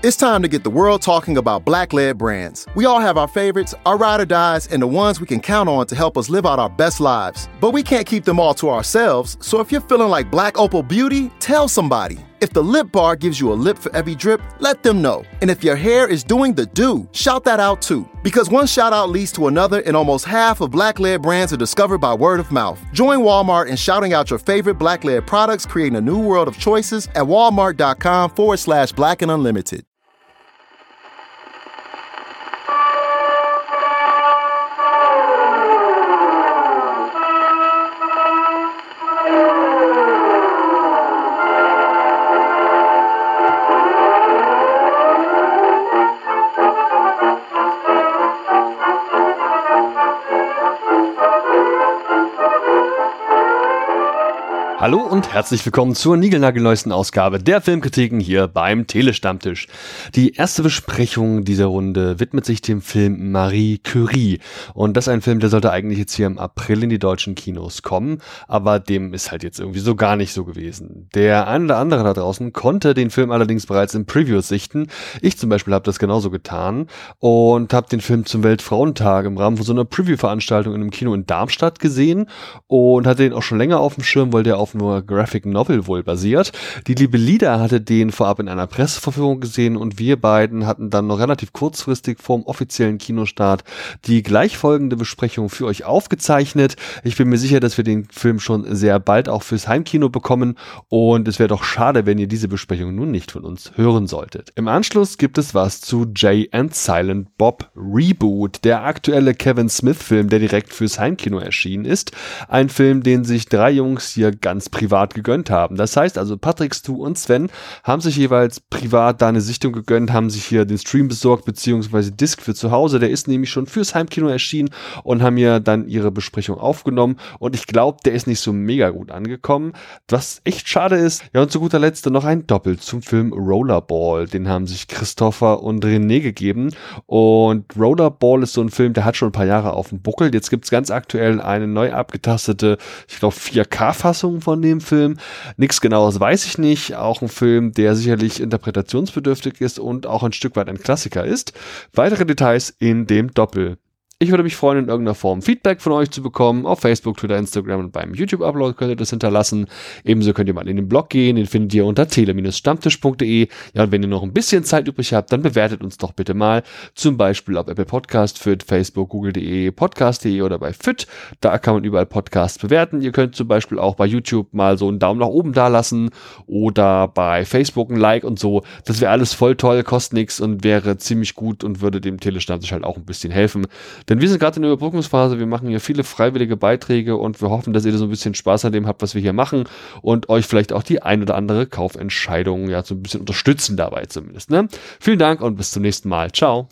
It's time to get the world talking about Black-led brands. We all have our favorites, our ride or dies, and the ones we can count on to help us live out our best lives. But we can't keep them all to ourselves, so if you're feeling like Black Opal Beauty, tell somebody. If the Lip Bar gives you a lip for every drip, let them know. And if your hair is doing the do, shout that out too. Because one shout out leads to another, and almost half of Black-led brands are discovered by word of mouth. Join Walmart in shouting out your favorite Black-led products, creating a new world of choices at walmart.com/Black and Unlimited. Hallo und herzlich willkommen zur niegelnagelneuesten Ausgabe der Filmkritiken hier beim Telestammtisch. Die erste Besprechung dieser Runde widmet sich dem Film Marie Curie. Und das ist ein Film, der sollte eigentlich jetzt hier im April in die deutschen Kinos kommen, aber dem ist halt jetzt irgendwie so gar nicht so gewesen. Der ein oder andere da draußen konnte den Film allerdings bereits im Preview sichten. Ich zum Beispiel habe das genauso getan und habe den Film zum Weltfrauentag im Rahmen von so einer Preview-Veranstaltung in einem Kino in Darmstadt gesehen und hatte den auch schon länger auf dem Schirm, weil der auf nur Graphic Novel wohl basiert. Die liebe Lida hatte den vorab in einer Presseverführung gesehen und wir beiden hatten dann noch relativ kurzfristig vorm offiziellen Kinostart die gleichfolgende Besprechung für euch aufgezeichnet. Ich bin mir sicher, dass wir den Film schon sehr bald auch fürs Heimkino bekommen und es wäre doch schade, wenn ihr diese Besprechung nun nicht von uns hören solltet. Im Anschluss gibt es was zu Jay and Silent Bob Reboot, der aktuelle Kevin Smith-Film, der direkt fürs Heimkino erschienen ist. Ein Film, den sich drei Jungs hier ganz privat gegönnt haben. Das heißt also, Patrick, Stu und Sven haben sich jeweils privat da eine Sichtung gegönnt, haben sich hier den Stream besorgt, beziehungsweise Disc für zu Hause. Der ist nämlich schon fürs Heimkino erschienen und haben hier dann ihre Besprechung aufgenommen. Und ich glaube, der ist nicht so mega gut angekommen, was echt schade ist. Ja, und zu guter Letzt noch ein Doppel zum Film Rollerball. Den haben sich Christopher und René gegeben. Und Rollerball ist so ein Film, der hat schon ein paar Jahre auf dem Buckel. Jetzt gibt es ganz aktuell eine neu abgetastete, ich glaube 4K-Fassung von dem Film. Nichts Genaues weiß ich nicht. Auch ein Film, der sicherlich interpretationsbedürftig ist und auch ein Stück weit ein Klassiker ist. Weitere Details in dem Doppel. Ich würde mich freuen, in irgendeiner Form Feedback von euch zu bekommen. Auf Facebook, Twitter, Instagram und beim YouTube-Upload könnt ihr das hinterlassen. Ebenso könnt ihr mal in den Blog gehen. Den findet ihr unter tele-stammtisch.de. Ja, und wenn ihr noch ein bisschen Zeit übrig habt, dann bewertet uns doch bitte mal. Zum Beispiel auf Apple Podcast, FIT, Facebook, Google.de, Podcast.de oder bei FIT. Da kann man überall Podcasts bewerten. Ihr könnt zum Beispiel auch bei YouTube mal so einen Daumen nach oben da lassen oder bei Facebook ein Like und so. Das wäre alles voll toll, kostet nichts und wäre ziemlich gut und würde dem Telestammtisch halt auch ein bisschen helfen. Denn wir sind gerade in der Überbrückungsphase, wir machen hier viele freiwillige Beiträge und wir hoffen, dass ihr da so ein bisschen Spaß an dem habt, was wir hier machen und euch vielleicht auch die ein oder andere Kaufentscheidung ja so ein bisschen unterstützen dabei zumindest. Ne? Vielen Dank und bis zum nächsten Mal. Ciao.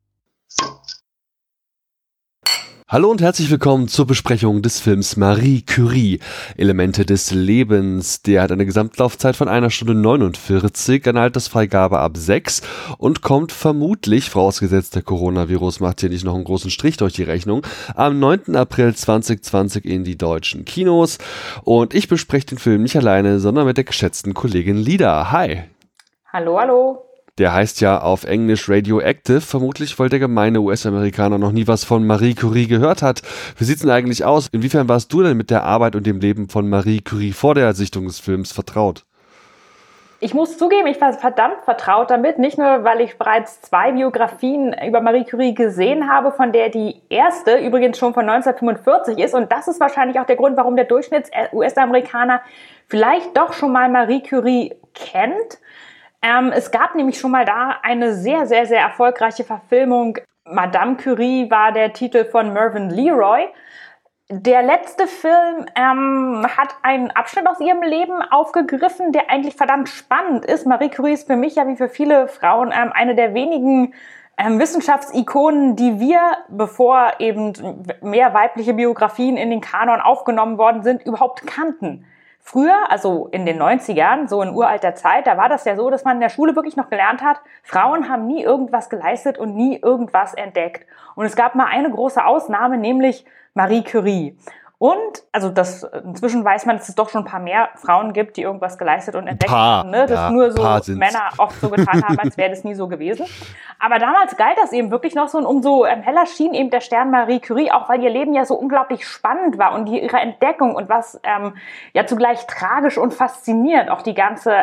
Hallo und herzlich willkommen zur Besprechung des Films Marie Curie, Elemente des Lebens. Der hat eine Gesamtlaufzeit von 1 Stunde 49, eine Altersfreigabe ab 6 und kommt vermutlich, vorausgesetzt der Coronavirus macht hier nicht noch einen großen Strich durch die Rechnung, am 9. April 2020 in die deutschen Kinos. Und ich bespreche den Film nicht alleine, sondern mit der geschätzten Kollegin Lida. Hi! Hallo, hallo! Der heißt ja auf Englisch Radioactive, vermutlich weil der gemeine US-Amerikaner noch nie was von Marie Curie gehört hat. Wie sieht's denn eigentlich aus? Inwiefern warst du denn mit der Arbeit und dem Leben von Marie Curie vor der Sichtung des Films vertraut? Ich muss zugeben, ich war verdammt vertraut damit, nicht nur, weil ich bereits 2 Biografien über Marie Curie gesehen habe, von der die erste übrigens schon von 1945 ist. Und das ist wahrscheinlich auch der Grund, warum der Durchschnitts-US-Amerikaner vielleicht doch schon mal Marie Curie kennt. Es gab nämlich schon mal da eine sehr, sehr, sehr erfolgreiche Verfilmung. Madame Curie war der Titel von Mervyn Leroy. Der letzte Film hat einen Abschnitt aus ihrem Leben aufgegriffen, der eigentlich verdammt spannend ist. Marie Curie ist für mich ja wie für viele Frauen eine der wenigen Wissenschaftsikonen, die wir, bevor eben mehr weibliche Biografien in den Kanon aufgenommen worden sind, überhaupt kannten. Früher, also in den 90ern, so in uralter Zeit, da war das ja so, dass man in der Schule wirklich noch gelernt hat, Frauen haben nie irgendwas geleistet und nie irgendwas entdeckt. Und es gab mal eine große Ausnahme, nämlich Marie Curie. Und, also inzwischen weiß man, dass es doch schon ein paar mehr Frauen gibt, die irgendwas geleistet und entdeckt haben, ne? Das nur so Männer oft so getan haben, als wäre das nie so gewesen. Aber damals galt das eben wirklich noch so, und umso heller schien eben der Stern Marie Curie, auch weil ihr Leben ja so unglaublich spannend war und ihre Entdeckung und was ja zugleich tragisch und faszinierend, auch die ganze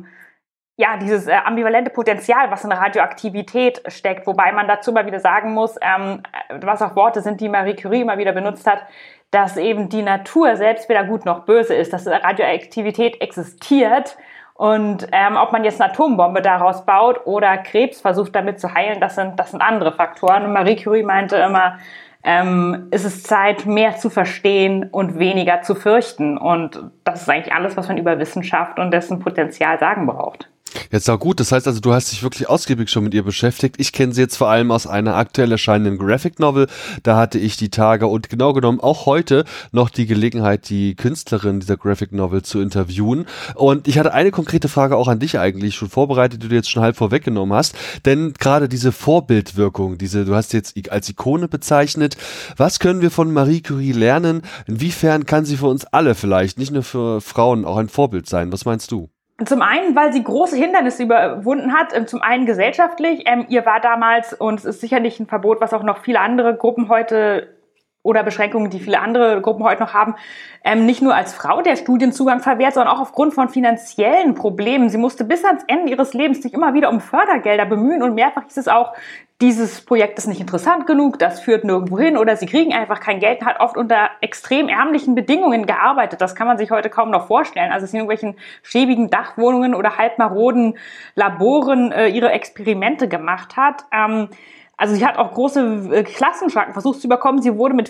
dieses ambivalente Potenzial, was in Radioaktivität steckt, wobei man dazu mal wieder sagen muss, was auch Worte sind, die Marie Curie immer wieder benutzt hat, dass eben die Natur selbst weder gut noch böse ist, dass Radioaktivität existiert und ob man jetzt eine Atombombe daraus baut oder Krebs versucht damit zu heilen, das sind andere Faktoren. Und Marie Curie meinte immer, es ist Zeit, mehr zu verstehen und weniger zu fürchten. Und das ist eigentlich alles, was man über Wissenschaft und dessen Potenzial sagen braucht. Jetzt auch gut, das heißt also, du hast dich wirklich ausgiebig schon mit ihr beschäftigt. Ich kenne sie jetzt vor allem aus einer aktuell erscheinenden Graphic Novel. Da hatte ich die Tage und genau genommen auch heute noch die Gelegenheit, die Künstlerin dieser Graphic Novel zu interviewen. Und ich hatte eine konkrete Frage auch an dich eigentlich schon vorbereitet, die du jetzt schon halb vorweggenommen hast. Denn gerade diese Vorbildwirkung, du hast jetzt als Ikone bezeichnet. Was können wir von Marie Curie lernen? Inwiefern kann sie für uns alle vielleicht, nicht nur für Frauen, auch ein Vorbild sein? Was meinst du? Zum einen, weil sie große Hindernisse überwunden hat, zum einen gesellschaftlich. Ihr war damals, und es ist sicherlich ein Verbot, was auch noch viele andere Gruppen heute oder Beschränkungen, die viele andere Gruppen heute noch haben, nicht nur als Frau der Studienzugang verwehrt, sondern auch aufgrund von finanziellen Problemen. Sie musste bis ans Ende ihres Lebens sich immer wieder um Fördergelder bemühen und mehrfach hieß es auch, dieses Projekt ist nicht interessant genug, das führt nirgendwo hin oder sie kriegen einfach kein Geld und hat oft unter extrem ärmlichen Bedingungen gearbeitet. Das kann man sich heute kaum noch vorstellen. Also es in irgendwelchen schäbigen Dachwohnungen oder halbmaroden Laboren ihre Experimente gemacht hat. Also sie hat auch große Klassenschranken versucht zu überkommen. Sie wurde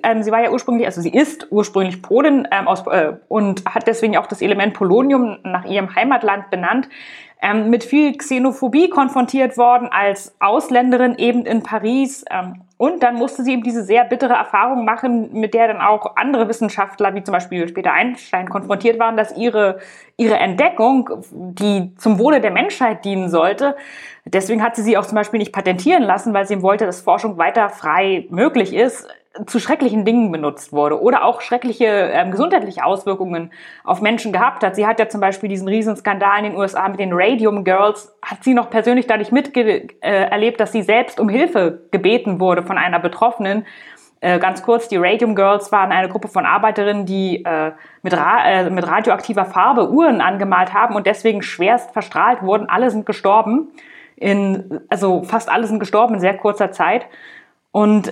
sie ist ursprünglich Polin und hat deswegen auch das Element Polonium nach ihrem Heimatland benannt. Mit viel Xenophobie konfrontiert worden als Ausländerin eben in Paris. Und dann musste sie eben diese sehr bittere Erfahrung machen, mit der dann auch andere Wissenschaftler, wie zum Beispiel später Einstein, konfrontiert waren, dass ihre Entdeckung, die zum Wohle der Menschheit dienen sollte, deswegen hat sie auch zum Beispiel nicht patentieren lassen, weil sie eben wollte, dass Forschung weiter frei möglich ist, zu schrecklichen Dingen benutzt wurde oder auch schreckliche gesundheitliche Auswirkungen auf Menschen gehabt hat. Sie hat ja zum Beispiel diesen Riesenskandal in den USA mit den Radium Girls, hat sie noch persönlich dadurch erlebt, dass sie selbst um Hilfe gebeten wurde von einer Betroffenen. Ganz kurz, die Radium Girls waren eine Gruppe von Arbeiterinnen, die mit radioaktiver Farbe Uhren angemalt haben und deswegen schwerst verstrahlt wurden. Alle sind gestorben, fast alle sind gestorben in sehr kurzer Zeit. Und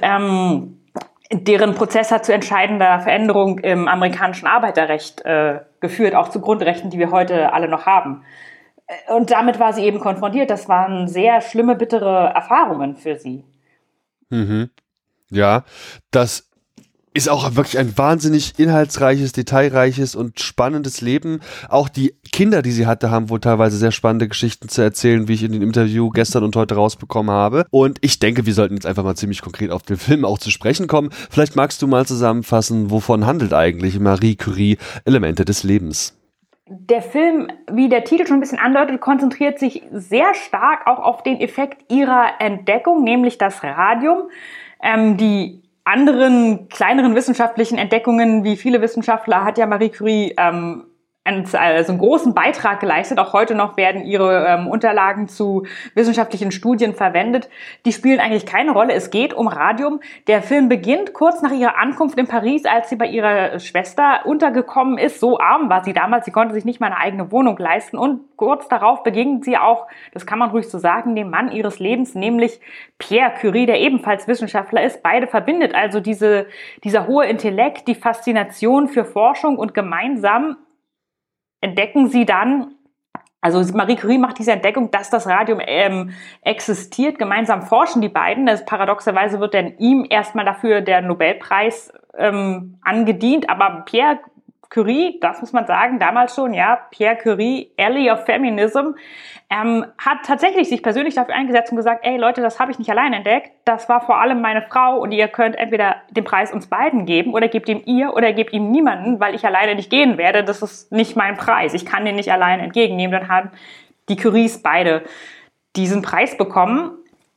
deren Prozess hat zu entscheidender Veränderung im amerikanischen Arbeiterrecht geführt, auch zu Grundrechten, die wir heute alle noch haben. Und damit war sie eben konfrontiert. Das waren sehr schlimme, bittere Erfahrungen für sie. Mhm. Ja, das ist auch wirklich ein wahnsinnig inhaltsreiches, detailreiches und spannendes Leben. Auch die Kinder, die sie hatte, haben wohl teilweise sehr spannende Geschichten zu erzählen, wie ich in dem Interview gestern und heute rausbekommen habe. Und ich denke, wir sollten jetzt einfach mal ziemlich konkret auf den Film auch zu sprechen kommen. Vielleicht magst du mal zusammenfassen, wovon handelt eigentlich Marie Curie Elemente des Lebens? Der Film, wie der Titel schon ein bisschen andeutet, konzentriert sich sehr stark auch auf den Effekt ihrer Entdeckung, nämlich das Radium. Die anderen kleineren wissenschaftlichen Entdeckungen, wie viele Wissenschaftler, hat ja Marie Curie einen großen Beitrag geleistet. Auch heute noch werden ihre Unterlagen zu wissenschaftlichen Studien verwendet. Die spielen eigentlich keine Rolle. Es geht um Radium. Der Film beginnt kurz nach ihrer Ankunft in Paris, als sie bei ihrer Schwester untergekommen ist. So arm war sie damals, sie konnte sich nicht mal eine eigene Wohnung leisten. Und kurz darauf begegnet sie auch, das kann man ruhig so sagen, dem Mann ihres Lebens, nämlich Pierre Curie, der ebenfalls Wissenschaftler ist. Beide verbindet also dieser hohe Intellekt, die Faszination für Forschung und gemeinsam entdecken sie dann, also Marie Curie macht diese Entdeckung, dass das Radium existiert. Gemeinsam forschen die beiden. Paradoxerweise wird dann ihm erstmal dafür der Nobelpreis angedient. Aber Pierre Curie, das muss man sagen, damals schon, ja, Pierre Curie, Ally of Feminism, hat tatsächlich sich persönlich dafür eingesetzt und gesagt, ey Leute, das habe ich nicht allein entdeckt, das war vor allem meine Frau und ihr könnt entweder den Preis uns beiden geben oder gebt ihm ihr oder gebt ihm niemanden, weil ich alleine nicht gehen werde, das ist nicht mein Preis, ich kann den nicht allein entgegennehmen. Dann haben die Curies beide diesen Preis bekommen.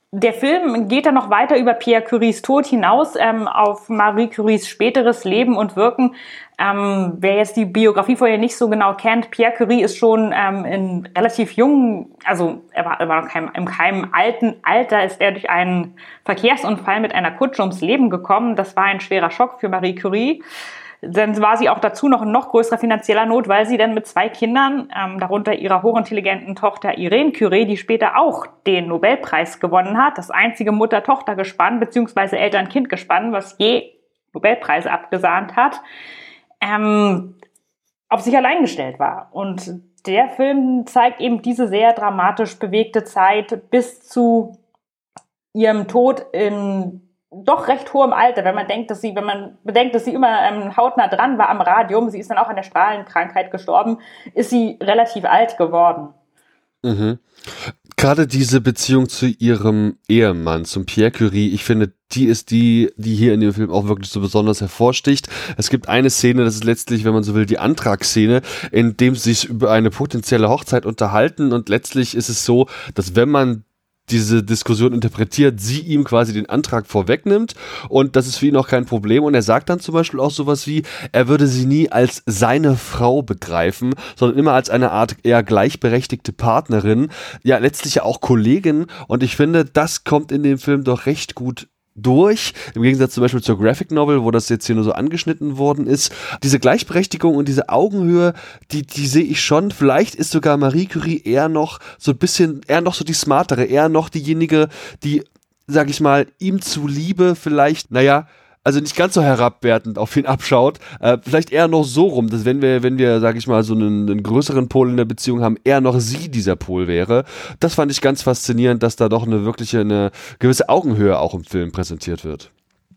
Der Film geht dann noch weiter über Pierre Curies Tod hinaus auf Marie Curies späteres Leben und Wirken. Wer jetzt die Biografie vorher nicht so genau kennt, Pierre Curie ist schon in relativ jungen, also er war noch in keinem alten Alter, ist er durch einen Verkehrsunfall mit einer Kutsche ums Leben gekommen. Das war ein schwerer Schock für Marie Curie. Dann war sie auch dazu noch in noch größerer finanzieller Not, weil sie dann mit 2 Kindern, darunter ihrer hochintelligenten Tochter Irene Curie, die später auch den Nobelpreis gewonnen hat, das einzige Mutter-Tochter-Gespann bzw. Eltern-Kind-Gespann, was je Nobelpreise abgesahnt hat, auf sich allein gestellt war. Und der Film zeigt eben diese sehr dramatisch bewegte Zeit bis zu ihrem Tod in doch recht hohem Alter, wenn man bedenkt, dass sie immer hautnah dran war am Radium, sie ist dann auch an der Strahlenkrankheit gestorben, ist sie relativ alt geworden. Mhm. Gerade diese Beziehung zu ihrem Ehemann, zum Pierre Curie, ich finde, die ist die hier in dem Film auch wirklich so besonders hervorsticht. Es gibt eine Szene, das ist letztlich, wenn man so will, die Antragsszene, in dem sie sich über eine potenzielle Hochzeit unterhalten, und letztlich ist es so, dass wenn man diese Diskussion interpretiert, sie ihm quasi den Antrag vorwegnimmt, und das ist für ihn auch kein Problem, und er sagt dann zum Beispiel auch sowas wie, er würde sie nie als seine Frau begreifen, sondern immer als eine Art eher gleichberechtigte Partnerin, ja letztlich ja auch Kollegin, und ich finde, das kommt in dem Film doch recht gut durch, im Gegensatz zum Beispiel zur Graphic Novel, wo das jetzt hier nur so angeschnitten worden ist. Diese Gleichberechtigung und diese Augenhöhe, die sehe ich schon. Vielleicht ist sogar Marie Curie eher noch so die smartere, eher noch diejenige, die, sag ich mal, ihm zuliebe vielleicht, also nicht ganz so herabwertend auf ihn abschaut, vielleicht eher noch so rum, dass wenn wir, sag ich mal, so einen größeren Pol in der Beziehung haben, eher noch sie dieser Pol wäre. Das fand ich ganz faszinierend, dass da doch eine gewisse Augenhöhe auch im Film präsentiert wird.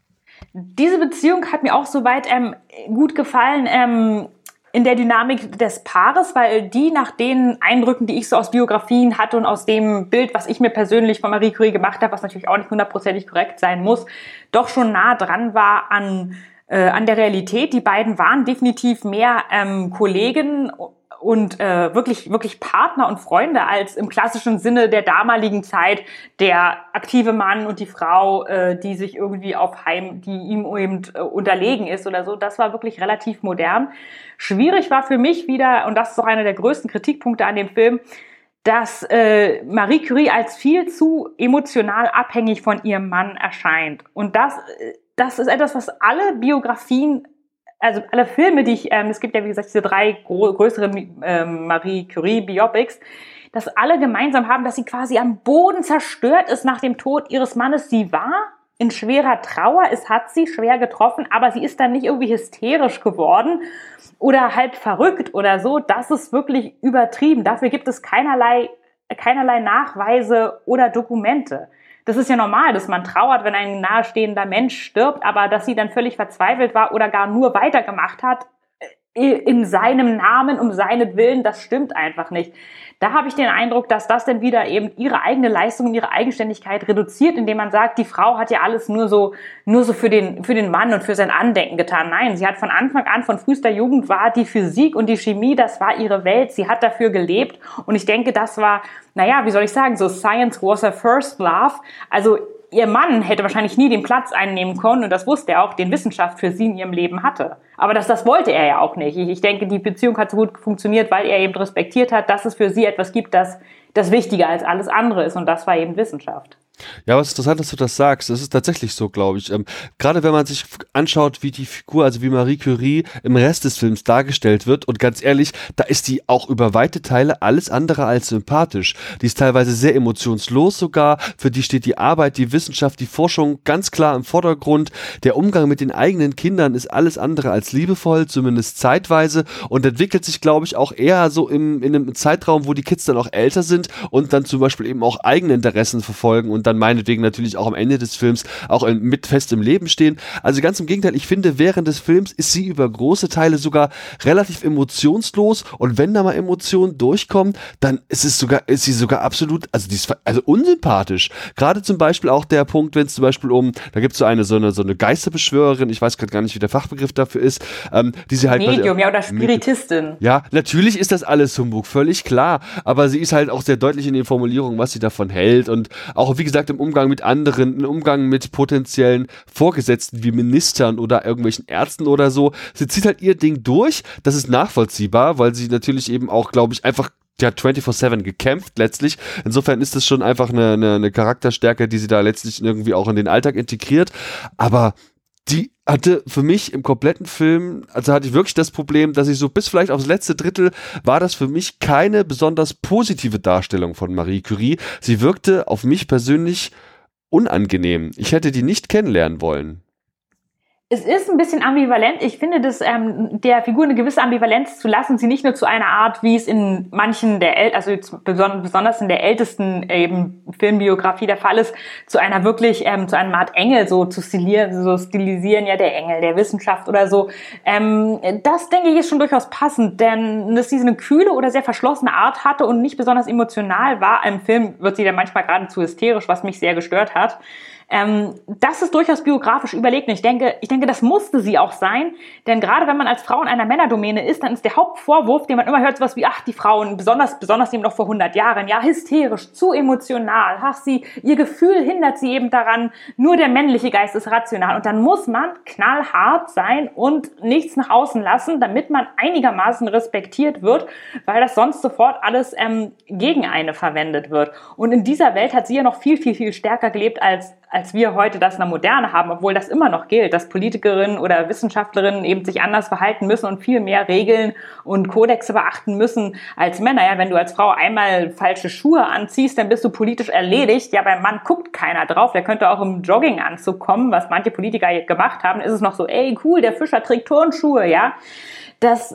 Diese Beziehung hat mir auch soweit gut gefallen, in der Dynamik des Paares, weil die nach den Eindrücken, die ich so aus Biografien hatte und aus dem Bild, was ich mir persönlich von Marie Curie gemacht habe, was natürlich auch nicht 100% korrekt sein muss, doch schon nah dran war an der Realität. Die beiden waren definitiv mehr Kollegen und wirklich Partner und Freunde als im klassischen Sinne der damaligen Zeit der aktive Mann und die Frau, die sich irgendwie die ihm eben unterlegen ist oder so. Das war wirklich relativ modern. Schwierig war für mich wieder, und das ist auch einer der größten Kritikpunkte an dem Film, dass Marie Curie als viel zu emotional abhängig von ihrem Mann erscheint. Und das ist etwas, was alle Biografien, also alle Filme, es gibt ja wie gesagt diese 3 größeren Marie Curie Biopics, dass alle gemeinsam haben, dass sie quasi am Boden zerstört ist nach dem Tod ihres Mannes. Sie war in schwerer Trauer, es hat sie schwer getroffen, aber sie ist dann nicht irgendwie hysterisch geworden oder halb verrückt oder so. Das ist wirklich übertrieben. Dafür gibt es keinerlei Nachweise oder Dokumente. Das ist ja normal, dass man trauert, wenn ein nahestehender Mensch stirbt, aber dass sie dann völlig verzweifelt war oder gar nur weitergemacht hat, in seinem Namen, um seinetwillen, das stimmt einfach nicht. Da habe ich den Eindruck, dass das dann wieder eben ihre eigene Leistung und ihre Eigenständigkeit reduziert, indem man sagt, die Frau hat ja alles nur so für den Mann und für sein Andenken getan. Nein, sie hat von Anfang an, von frühester Jugend war die Physik und die Chemie, das war ihre Welt. Sie hat dafür gelebt und ich denke, das war, wie soll ich sagen, so Science was her first love. Also ihr Mann hätte wahrscheinlich nie den Platz einnehmen können, und das wusste er auch, den Wissenschaft für sie in ihrem Leben hatte. Aber das wollte er ja auch nicht. Ich denke, die Beziehung hat so gut funktioniert, weil er eben respektiert hat, dass es für sie etwas gibt, das wichtiger als alles andere ist, und das war eben Wissenschaft. Ja, was interessant, dass du das sagst. Das ist tatsächlich so, glaube ich. Gerade wenn man sich anschaut, wie die Figur, also wie Marie Curie im Rest des Films dargestellt wird, und ganz ehrlich, da ist die auch über weite Teile alles andere als sympathisch. Die ist teilweise sehr emotionslos sogar. Für die steht die Arbeit, die Wissenschaft, die Forschung ganz klar im Vordergrund. Der Umgang mit den eigenen Kindern ist alles andere als liebevoll, zumindest zeitweise, und entwickelt sich, glaube ich, auch eher so in einem Zeitraum, wo die Kids dann auch älter sind und dann zum Beispiel eben auch eigene Interessen verfolgen und dann meinetwegen natürlich auch am Ende des Films auch mit fest im Leben stehen. Also ganz im Gegenteil, ich finde, während des Films ist sie über große Teile sogar relativ emotionslos, und wenn da mal Emotionen durchkommen, dann ist sie sogar absolut, die ist unsympathisch. Gerade zum Beispiel auch der Punkt, wenn es zum Beispiel da gibt es so eine Geisterbeschwörerin, ich weiß gerade gar nicht, wie der Fachbegriff dafür ist, die sie halt... Medium, oder Spiritistin. Ja, natürlich ist das alles Humbug, völlig klar, aber sie ist halt auch sehr deutlich in den Formulierungen, was sie davon hält und auch, wie gesagt, im Umgang mit anderen, im Umgang mit potenziellen Vorgesetzten wie Ministern oder irgendwelchen Ärzten oder so. Sie zieht halt ihr Ding durch, das ist nachvollziehbar, weil sie natürlich eben auch, glaube ich, einfach 24/7 gekämpft letztlich. Insofern ist das schon einfach eine Charakterstärke, die sie da letztlich irgendwie auch in den Alltag integriert. Aber die hatte für mich im kompletten Film, also hatte ich wirklich das Problem, dass ich so bis vielleicht aufs letzte Drittel war das für mich keine besonders positive Darstellung von Marie Curie. Sie wirkte auf mich persönlich unangenehm. Ich hätte die nicht kennenlernen wollen. Es ist ein bisschen ambivalent. Ich finde, dass der Figur eine gewisse Ambivalenz zu lassen, sie nicht nur zu einer Art, wie es in manchen besonders in der ältesten eben Filmbiografie der Fall ist, zu einer wirklich, zu einer Art Engel so zu stilisieren, ja, der Engel der Wissenschaft oder so. Das, denke ich, ist schon durchaus passend, denn dass sie eine kühle oder sehr verschlossene Art hatte und nicht besonders emotional war. Im Film wird sie dann manchmal geradezu hysterisch, was mich sehr gestört hat. Das ist durchaus biografisch überlegt. Und ich denke, das musste sie auch sein, denn gerade wenn man als Frau in einer Männerdomäne ist, dann ist der Hauptvorwurf, den man immer hört, sowas wie, ach, die Frauen, besonders eben noch vor 100 Jahren, ja, hysterisch, zu emotional, ach, ihr Gefühl hindert sie eben daran, nur der männliche Geist ist rational. Und dann muss man knallhart sein und nichts nach außen lassen, damit man einigermaßen respektiert wird, weil das sonst sofort alles gegen eine verwendet wird. Und in dieser Welt hat sie ja noch viel, viel, viel stärker gelebt, als wir heute das in der Moderne haben, obwohl das immer noch gilt, dass Politikerinnen oder Wissenschaftlerinnen eben sich anders verhalten müssen und viel mehr Regeln und Kodexe beachten müssen als Männer. Ja, wenn du als Frau einmal falsche Schuhe anziehst, dann bist du politisch erledigt. Ja, beim Mann guckt keiner drauf. Der könnte auch im Jogginganzug kommen, was manche Politiker gemacht haben. Ist es noch so, ey, cool, der Fischer trägt Turnschuhe, ja. Das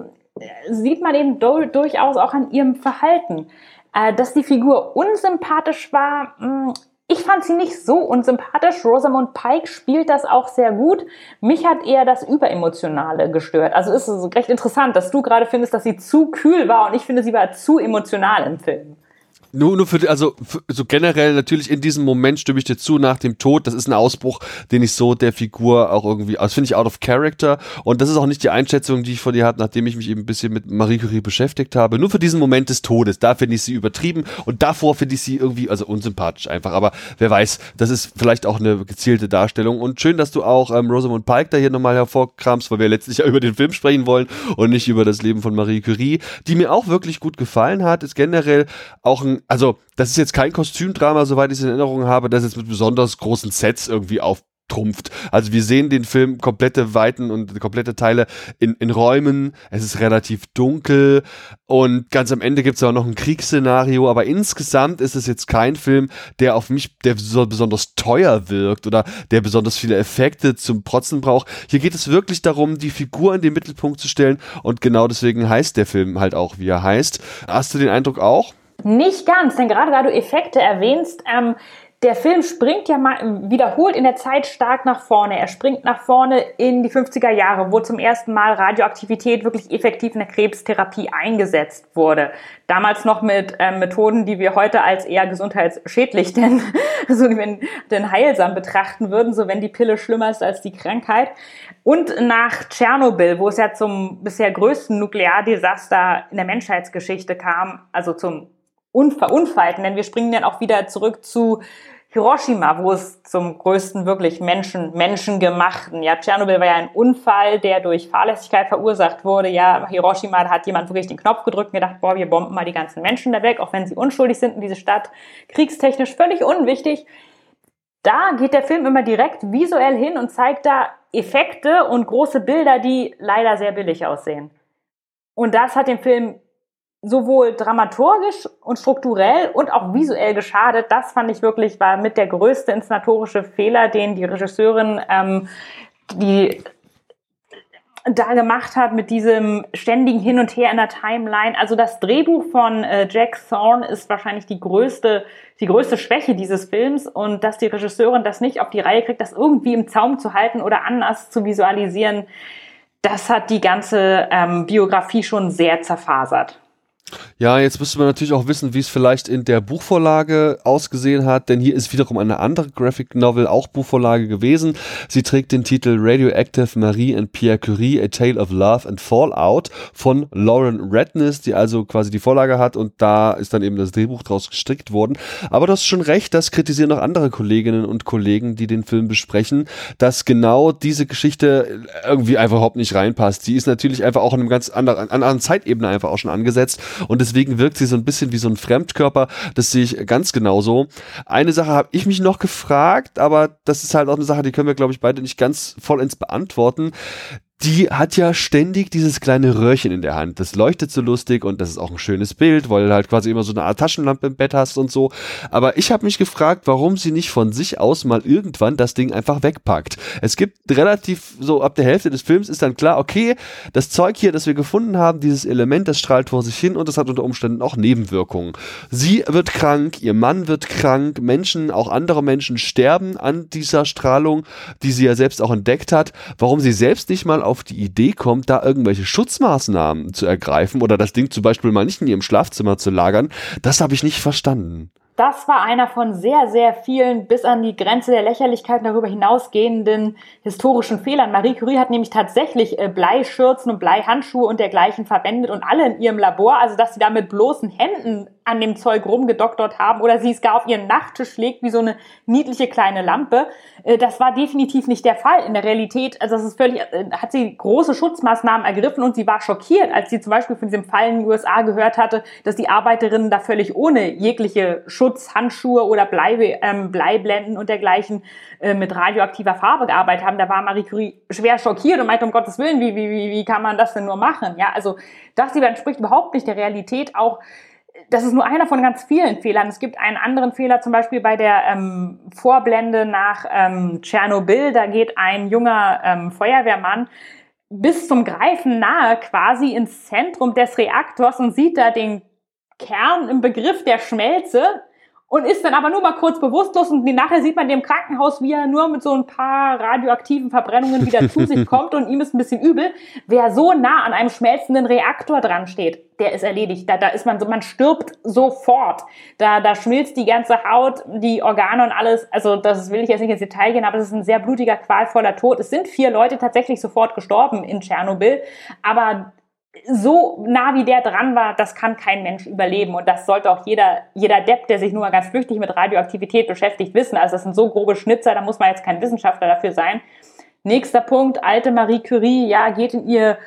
sieht man eben durchaus auch an ihrem Verhalten. Dass die Figur unsympathisch war, ich fand sie nicht so unsympathisch. Rosamund Pike spielt das auch sehr gut. Mich hat eher das Überemotionale gestört. Also ist es recht interessant, dass du gerade findest, dass sie zu kühl war und ich finde, sie war zu emotional im Film. Nur so generell natürlich in diesem Moment stimme ich dir zu, nach dem Tod, das ist ein Ausbruch, den ich so der Figur auch irgendwie, das finde ich out of character und das ist auch nicht die Einschätzung, die ich von dir habe, nachdem ich mich eben ein bisschen mit Marie Curie beschäftigt habe. Nur für diesen Moment des Todes, da finde ich sie übertrieben und davor finde ich sie irgendwie, also unsympathisch einfach, aber wer weiß, das ist vielleicht auch eine gezielte Darstellung und schön, dass du auch Rosamund Pike da hier nochmal hervorkramst, weil wir letztlich ja über den Film sprechen wollen und nicht über das Leben von Marie Curie, die mir auch wirklich gut gefallen hat, ist generell auch also das ist jetzt kein Kostümdrama, soweit ich es in Erinnerung habe, das jetzt mit besonders großen Sets irgendwie auftrumpft. Also wir sehen den Film komplette Weiten und komplette Teile in Räumen, es ist relativ dunkel und ganz am Ende gibt es auch noch ein Kriegsszenario, aber insgesamt ist es jetzt kein Film, der auf mich, der so besonders teuer wirkt oder der besonders viele Effekte zum Protzen braucht. Hier geht es wirklich darum, die Figur in den Mittelpunkt zu stellen und genau deswegen heißt der Film halt auch, wie er heißt. Hast du den Eindruck auch? Nicht ganz, denn gerade da du Effekte erwähnst, der Film springt ja mal wiederholt in der Zeit stark nach vorne. Er springt nach vorne in die 50er Jahre, wo zum ersten Mal Radioaktivität wirklich effektiv in der Krebstherapie eingesetzt wurde. Damals noch mit Methoden, die wir heute als eher gesundheitsschädlich denn heilsam betrachten würden, so wenn die Pille schlimmer ist als die Krankheit. Und nach Tschernobyl, wo es ja zum bisher größten Nukleardesaster in der Menschheitsgeschichte kam, also zum Verunfallten, denn wir springen dann auch wieder zurück zu Hiroshima, wo es zum größten wirklich menschengemachten, ja, Tschernobyl war ja ein Unfall, der durch Fahrlässigkeit verursacht wurde, ja, Hiroshima, da hat jemand wirklich den Knopf gedrückt und gedacht, boah, wir bomben mal die ganzen Menschen da weg, auch wenn sie unschuldig sind in diese Stadt, kriegstechnisch völlig unwichtig. Da geht der Film immer direkt visuell hin und zeigt da Effekte und große Bilder, die leider sehr billig aussehen. Und das hat dem Film sowohl dramaturgisch und strukturell und auch visuell geschadet. Das fand ich wirklich, war mit der größte inszenatorische Fehler, den die Regisseurin die da gemacht hat mit diesem ständigen Hin und Her in der Timeline. Also das Drehbuch von Jack Thorne ist wahrscheinlich die größte Schwäche dieses Films und dass die Regisseurin das nicht auf die Reihe kriegt, das irgendwie im Zaum zu halten oder anders zu visualisieren, das hat die ganze Biografie schon sehr zerfasert. Ja, jetzt müsste man natürlich auch wissen, wie es vielleicht in der Buchvorlage ausgesehen hat, denn hier ist wiederum eine andere Graphic Novel, auch Buchvorlage gewesen. Sie trägt den Titel Radioactive Marie and Pierre Curie, A Tale of Love and Fallout von Lauren Redniss, die also quasi die Vorlage hat und da ist dann eben das Drehbuch draus gestrickt worden. Aber du hast schon recht, das kritisieren auch andere Kolleginnen und Kollegen, die den Film besprechen, dass genau diese Geschichte irgendwie einfach überhaupt nicht reinpasst. Sie ist natürlich einfach auch in einem ganz anderen Zeitebene einfach auch schon angesetzt. Und deswegen wirkt sie so ein bisschen wie so ein Fremdkörper. Das sehe ich ganz genauso. Eine Sache habe ich mich noch gefragt, aber das ist halt auch eine Sache, die können wir, glaube ich, beide nicht ganz vollends beantworten. Die hat ja ständig dieses kleine Röhrchen in der Hand. Das leuchtet so lustig und das ist auch ein schönes Bild, weil du halt quasi immer so eine Art Taschenlampe im Bett hast und so. Aber ich habe mich gefragt, warum sie nicht von sich aus mal irgendwann das Ding einfach wegpackt. Es gibt relativ, so ab der Hälfte des Films ist dann klar, okay, das Zeug hier, das wir gefunden haben, dieses Element, das strahlt vor sich hin und das hat unter Umständen auch Nebenwirkungen. Sie wird krank, ihr Mann wird krank, Menschen, auch andere Menschen sterben an dieser Strahlung, die sie ja selbst auch entdeckt hat. Warum sie selbst nicht mal auf die Idee kommt, da irgendwelche Schutzmaßnahmen zu ergreifen oder das Ding zum Beispiel mal nicht in ihrem Schlafzimmer zu lagern, das habe ich nicht verstanden. Das war einer von sehr, sehr vielen bis an die Grenze der Lächerlichkeit darüber hinausgehenden historischen Fehlern. Marie Curie hat nämlich tatsächlich Bleischürzen und Bleihandschuhe und dergleichen verwendet und alle in ihrem Labor, also dass sie da mit bloßen Händen an dem Zeug rumgedoktert haben oder sie es gar auf ihren Nachttisch legt wie so eine niedliche kleine Lampe. Das war definitiv nicht der Fall in der Realität. Also das ist völlig, hat sie große Schutzmaßnahmen ergriffen und sie war schockiert, als sie zum Beispiel von diesem Fall in den USA gehört hatte, dass die Arbeiterinnen da völlig ohne jegliche Schutzhandschuhe oder Bleiblenden und dergleichen mit radioaktiver Farbe gearbeitet haben. Da war Marie Curie schwer schockiert und meinte, um Gottes Willen, wie kann man das denn nur machen? Ja, also das entspricht überhaupt nicht der Realität. Auch das ist nur einer von ganz vielen Fehlern. Es gibt einen anderen Fehler, zum Beispiel bei der Vorblende nach Tschernobyl. Da geht ein junger Feuerwehrmann bis zum Greifen nahe quasi ins Zentrum des Reaktors und sieht da den Kern im Begriff der Schmelze und ist dann aber nur mal kurz bewusstlos und nachher sieht man den im Krankenhaus, wie er nur mit so ein paar radioaktiven Verbrennungen wieder zu sich kommt und ihm ist ein bisschen übel. Wer so nah an einem schmelzenden Reaktor dran steht, der ist erledigt. Da ist man so, man stirbt sofort. Da schmilzt die ganze Haut, die Organe und alles. Also das will ich jetzt nicht ins Detail gehen, aber es ist ein sehr blutiger, qualvoller Tod. Es sind 4 Leute tatsächlich sofort gestorben in Tschernobyl, aber so nah wie der dran war, das kann kein Mensch überleben und das sollte auch jeder Depp, der sich nur mal ganz flüchtig mit Radioaktivität beschäftigt, wissen. Also das sind so grobe Schnitzer, da muss man jetzt kein Wissenschaftler dafür sein. Nächster Punkt, alte Marie Curie, ja, geht in ihr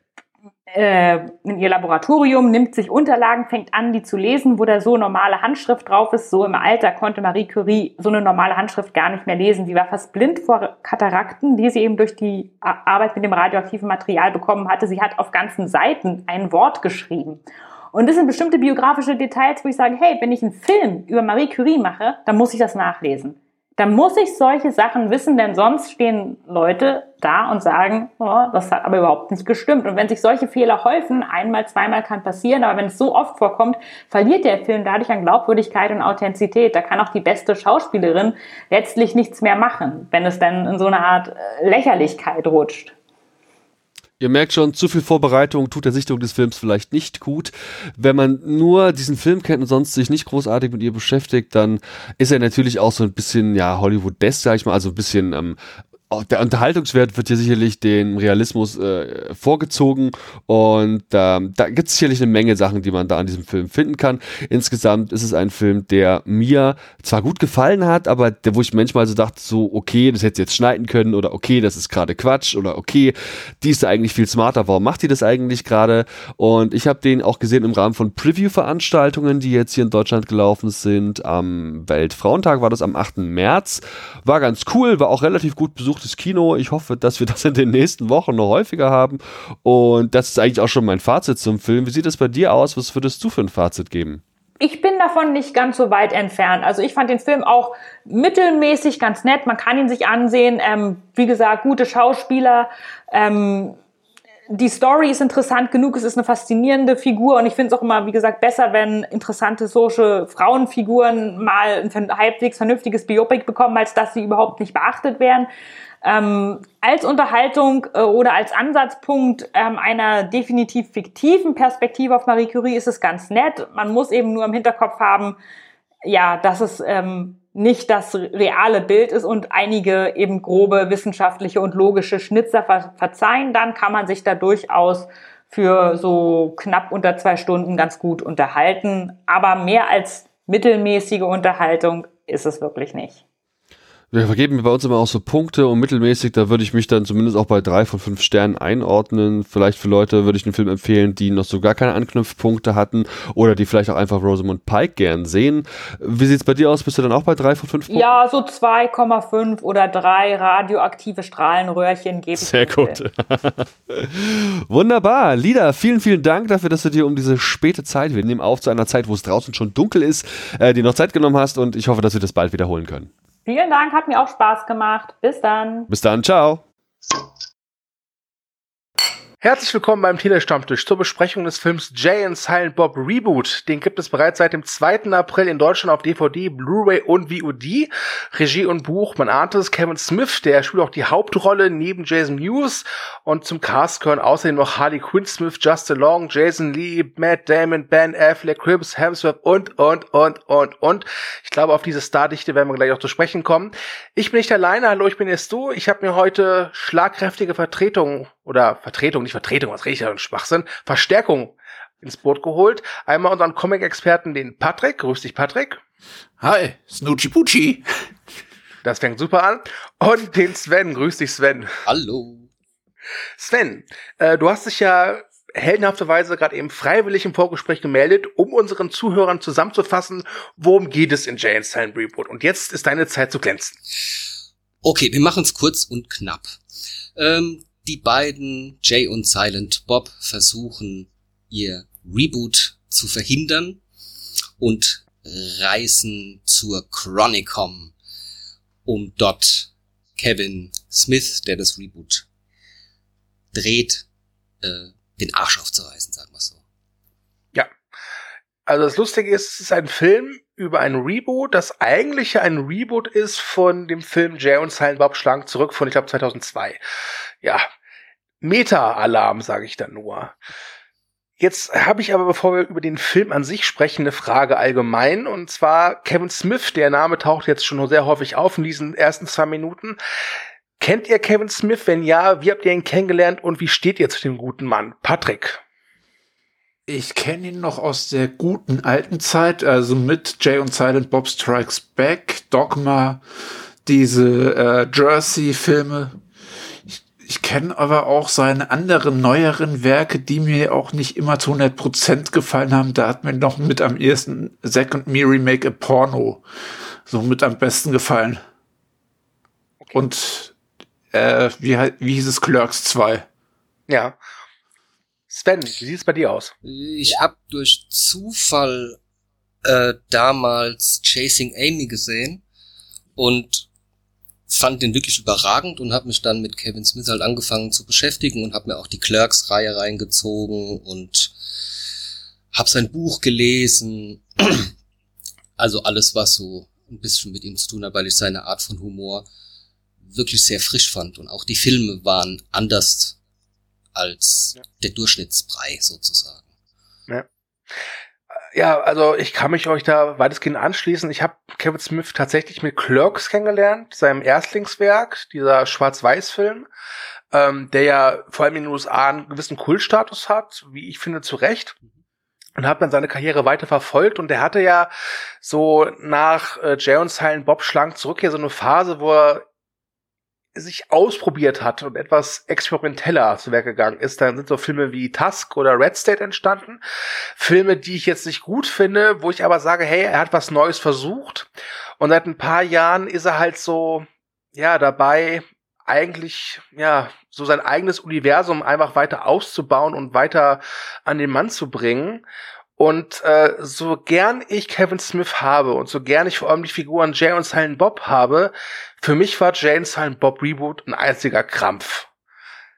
Laboratorium, nimmt sich Unterlagen, fängt an, die zu lesen, wo da so normale Handschrift drauf ist. So im Alter konnte Marie Curie so eine normale Handschrift gar nicht mehr lesen. Sie war fast blind vor Katarakten, die sie eben durch die Arbeit mit dem radioaktiven Material bekommen hatte. Sie hat auf ganzen Seiten ein Wort geschrieben. Und das sind bestimmte biografische Details, wo ich sage, hey, wenn ich einen Film über Marie Curie mache, dann muss ich das nachlesen. Dann muss ich solche Sachen wissen, denn sonst stehen Leute da und sagen, oh, das hat aber überhaupt nicht gestimmt. Und wenn sich solche Fehler häufen, einmal, zweimal kann passieren, aber wenn es so oft vorkommt, verliert der Film dadurch an Glaubwürdigkeit und Authentizität. Da kann auch die beste Schauspielerin letztlich nichts mehr machen, wenn es dann in so eine Art Lächerlichkeit rutscht. Ihr merkt schon, zu viel Vorbereitung tut der Sichtung des Films vielleicht nicht gut. Wenn man nur diesen Film kennt und sonst sich nicht großartig mit ihr beschäftigt, dann ist er natürlich auch so ein bisschen, ja, Hollywood-esque, sag ich mal, also ein bisschen der Unterhaltungswert wird hier sicherlich dem Realismus vorgezogen und da gibt es sicherlich eine Menge Sachen, die man da an diesem Film finden kann. Insgesamt ist es ein Film, der mir zwar gut gefallen hat, aber wo ich manchmal so dachte, so okay, das hätte jetzt schneiden können oder okay, das ist gerade Quatsch oder okay, die ist da eigentlich viel smarter, warum macht die das eigentlich gerade? Und ich habe den auch gesehen im Rahmen von Preview-Veranstaltungen, die jetzt hier in Deutschland gelaufen sind. Am Weltfrauentag war das am 8. März. War ganz cool, war auch relativ gut besucht. Kino. Ich hoffe, dass wir das in den nächsten Wochen noch häufiger haben. Und das ist eigentlich auch schon mein Fazit zum Film. Wie sieht es bei dir aus? Was würdest du für ein Fazit geben? Ich bin davon nicht ganz so weit entfernt. Also ich fand den Film auch mittelmäßig ganz nett. Man kann ihn sich ansehen. Wie gesagt, gute Schauspieler. die Story ist interessant genug, es ist eine faszinierende Figur und ich finde es auch immer, wie gesagt, besser, wenn interessante solche Frauenfiguren mal ein halbwegs vernünftiges Biopic bekommen, als dass sie überhaupt nicht beachtet werden. Als Unterhaltung oder als Ansatzpunkt einer definitiv fiktiven Perspektive auf Marie Curie ist es ganz nett. Man muss eben nur im Hinterkopf haben, ja, dass es nicht das reale Bild ist und einige eben grobe wissenschaftliche und logische Schnitzer verzeihen, dann kann man sich da durchaus für so knapp unter 2 Stunden ganz gut unterhalten. Aber mehr als mittelmäßige Unterhaltung ist es wirklich nicht. Wir vergeben bei uns immer auch so Punkte und mittelmäßig, da würde ich mich dann zumindest auch bei 3 von 5 Sternen einordnen. Vielleicht für Leute würde ich einen Film empfehlen, die noch so gar keine Anknüpfpunkte hatten oder die vielleicht auch einfach Rosamund Pike gern sehen. Wie sieht's bei dir aus? Bist du dann auch bei 3 von 5 Punkten? Ja, so 2,5 oder 3 radioaktive Strahlenröhrchen gebe ich. Sehr gut. Wunderbar. Lida, vielen, vielen Dank dafür, dass du dir um diese späte Zeit, wir nehmen auf zu einer Zeit, wo es draußen schon dunkel ist, dir noch Zeit genommen hast und ich hoffe, dass wir das bald wiederholen können. Vielen Dank, hat mir auch Spaß gemacht. Bis dann. Bis dann, ciao. Herzlich willkommen beim Telestammtisch zur Besprechung des Films Jay and Silent Bob Reboot. Den gibt es bereits seit dem 2. April in Deutschland auf DVD, Blu-ray und VOD. Regie und Buch, man ahnt es, Kevin Smith, der spielt auch die Hauptrolle neben Jason Mewes. Und zum Cast gehören außerdem noch Harley Quinn Smith, Justin Long, Jason Lee, Matt Damon, Ben Affleck, Chris Hemsworth und. Ich glaube, auf diese Stardichte werden wir gleich auch zu sprechen kommen. Ich bin nicht alleine, hallo, ich bin Estu. Ich habe mir heute schlagkräftige Vertretung, was rede ich da für Schwachsinn, Verstärkung ins Boot geholt. Einmal unseren Comic-Experten, den Patrick. Grüß dich, Patrick. Hi, Snoochie Poochie. Das fängt super an. Und den Sven. Grüß dich, Sven. Hallo. Sven, du hast dich ja heldenhafterweise gerade eben freiwillig im Vorgespräch gemeldet, um unseren Zuhörern zusammenzufassen, worum geht es in Jay and Silent Reboot. Und jetzt ist deine Zeit zu glänzen. Okay, wir machen es kurz und knapp. Die beiden, Jay und Silent Bob, versuchen ihr Reboot zu verhindern und reisen zur Chronicom, um dort Kevin Smith, der das Reboot dreht, den Arsch aufzureißen, sagen wir so. Ja, also das Lustige ist, es ist ein Film über ein Reboot, das eigentlich ein Reboot ist von dem Film Jay und Silent Bob Schlagen zurück von, ich glaube, 2002. Ja, Meta-Alarm, sage ich dann nur. Jetzt habe ich aber, bevor wir über den Film an sich sprechen, eine Frage allgemein. Und zwar Kevin Smith, der Name taucht jetzt schon sehr häufig auf in diesen ersten 2 Minuten. Kennt ihr Kevin Smith? Wenn ja, wie habt ihr ihn kennengelernt und wie steht ihr zu dem guten Mann? Patrick. Ich kenne ihn noch aus der guten alten Zeit, also mit Jay und Silent Bob Strikes Back, Dogma, diese Jersey-Filme. Ich kenne aber auch seine anderen, neueren Werke, die mir auch nicht immer zu 100% gefallen haben. Da hat mir noch mit am ehesten Second Me Remake a Porno so mit am besten gefallen. Okay. Und wie hieß es? Clerks 2. Ja. Sven, wie sieht es bei dir aus? Ich habe durch Zufall damals Chasing Amy gesehen und fand den wirklich überragend und habe mich dann mit Kevin Smith halt angefangen zu beschäftigen und habe mir auch die Clerks-Reihe reingezogen und habe sein Buch gelesen. Also alles, was so ein bisschen mit ihm zu tun hat, weil ich seine Art von Humor wirklich sehr frisch fand. Und auch die Filme waren anders als der Durchschnittsbrei sozusagen. Ja. Ja, also ich kann mich euch da weitestgehend anschließen. Ich habe Kevin Smith tatsächlich mit Clerks kennengelernt, seinem Erstlingswerk, dieser Schwarz-Weiß-Film, der ja vor allem in den USA einen gewissen Kultstatus hat, wie ich finde, zu Recht. Und habe dann seine Karriere weiter verfolgt. Und der hatte ja so nach Jay und Silent Bob Schlagen zurück hier so eine Phase, wo er sich ausprobiert hat und etwas experimenteller zu Werk gegangen ist. Dann sind so Filme wie Tusk oder Red State entstanden. Filme, die ich jetzt nicht gut finde, wo ich aber sage, hey, er hat was Neues versucht. Und seit ein paar Jahren ist er halt so, ja, dabei, eigentlich, ja, so sein eigenes Universum einfach weiter auszubauen und weiter an den Mann zu bringen. Und so gern ich Kevin Smith habe und so gern ich vor allem die Figuren Jay und Silent Bob habe, für mich war Jay und Silent Bob Reboot ein einziger Krampf.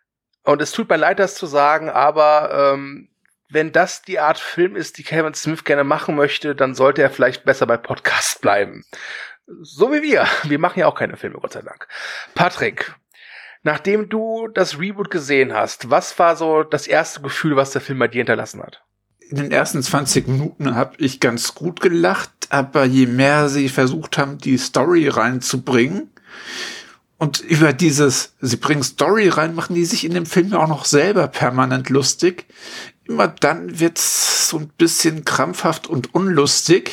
Und es tut mir leid, das zu sagen, aber wenn das die Art Film ist, die Kevin Smith gerne machen möchte, dann sollte er vielleicht besser bei Podcasts bleiben. So wie wir. Wir machen ja auch keine Filme, Gott sei Dank. Patrick, nachdem du das Reboot gesehen hast, was war so das erste Gefühl, was der Film bei dir hinterlassen hat? In den ersten 20 Minuten habe ich ganz gut gelacht, aber je mehr sie versucht haben, die Story reinzubringen und über sie bringen Story rein, machen die sich in dem Film ja auch noch selber permanent lustig. Immer dann wird's so ein bisschen krampfhaft und unlustig.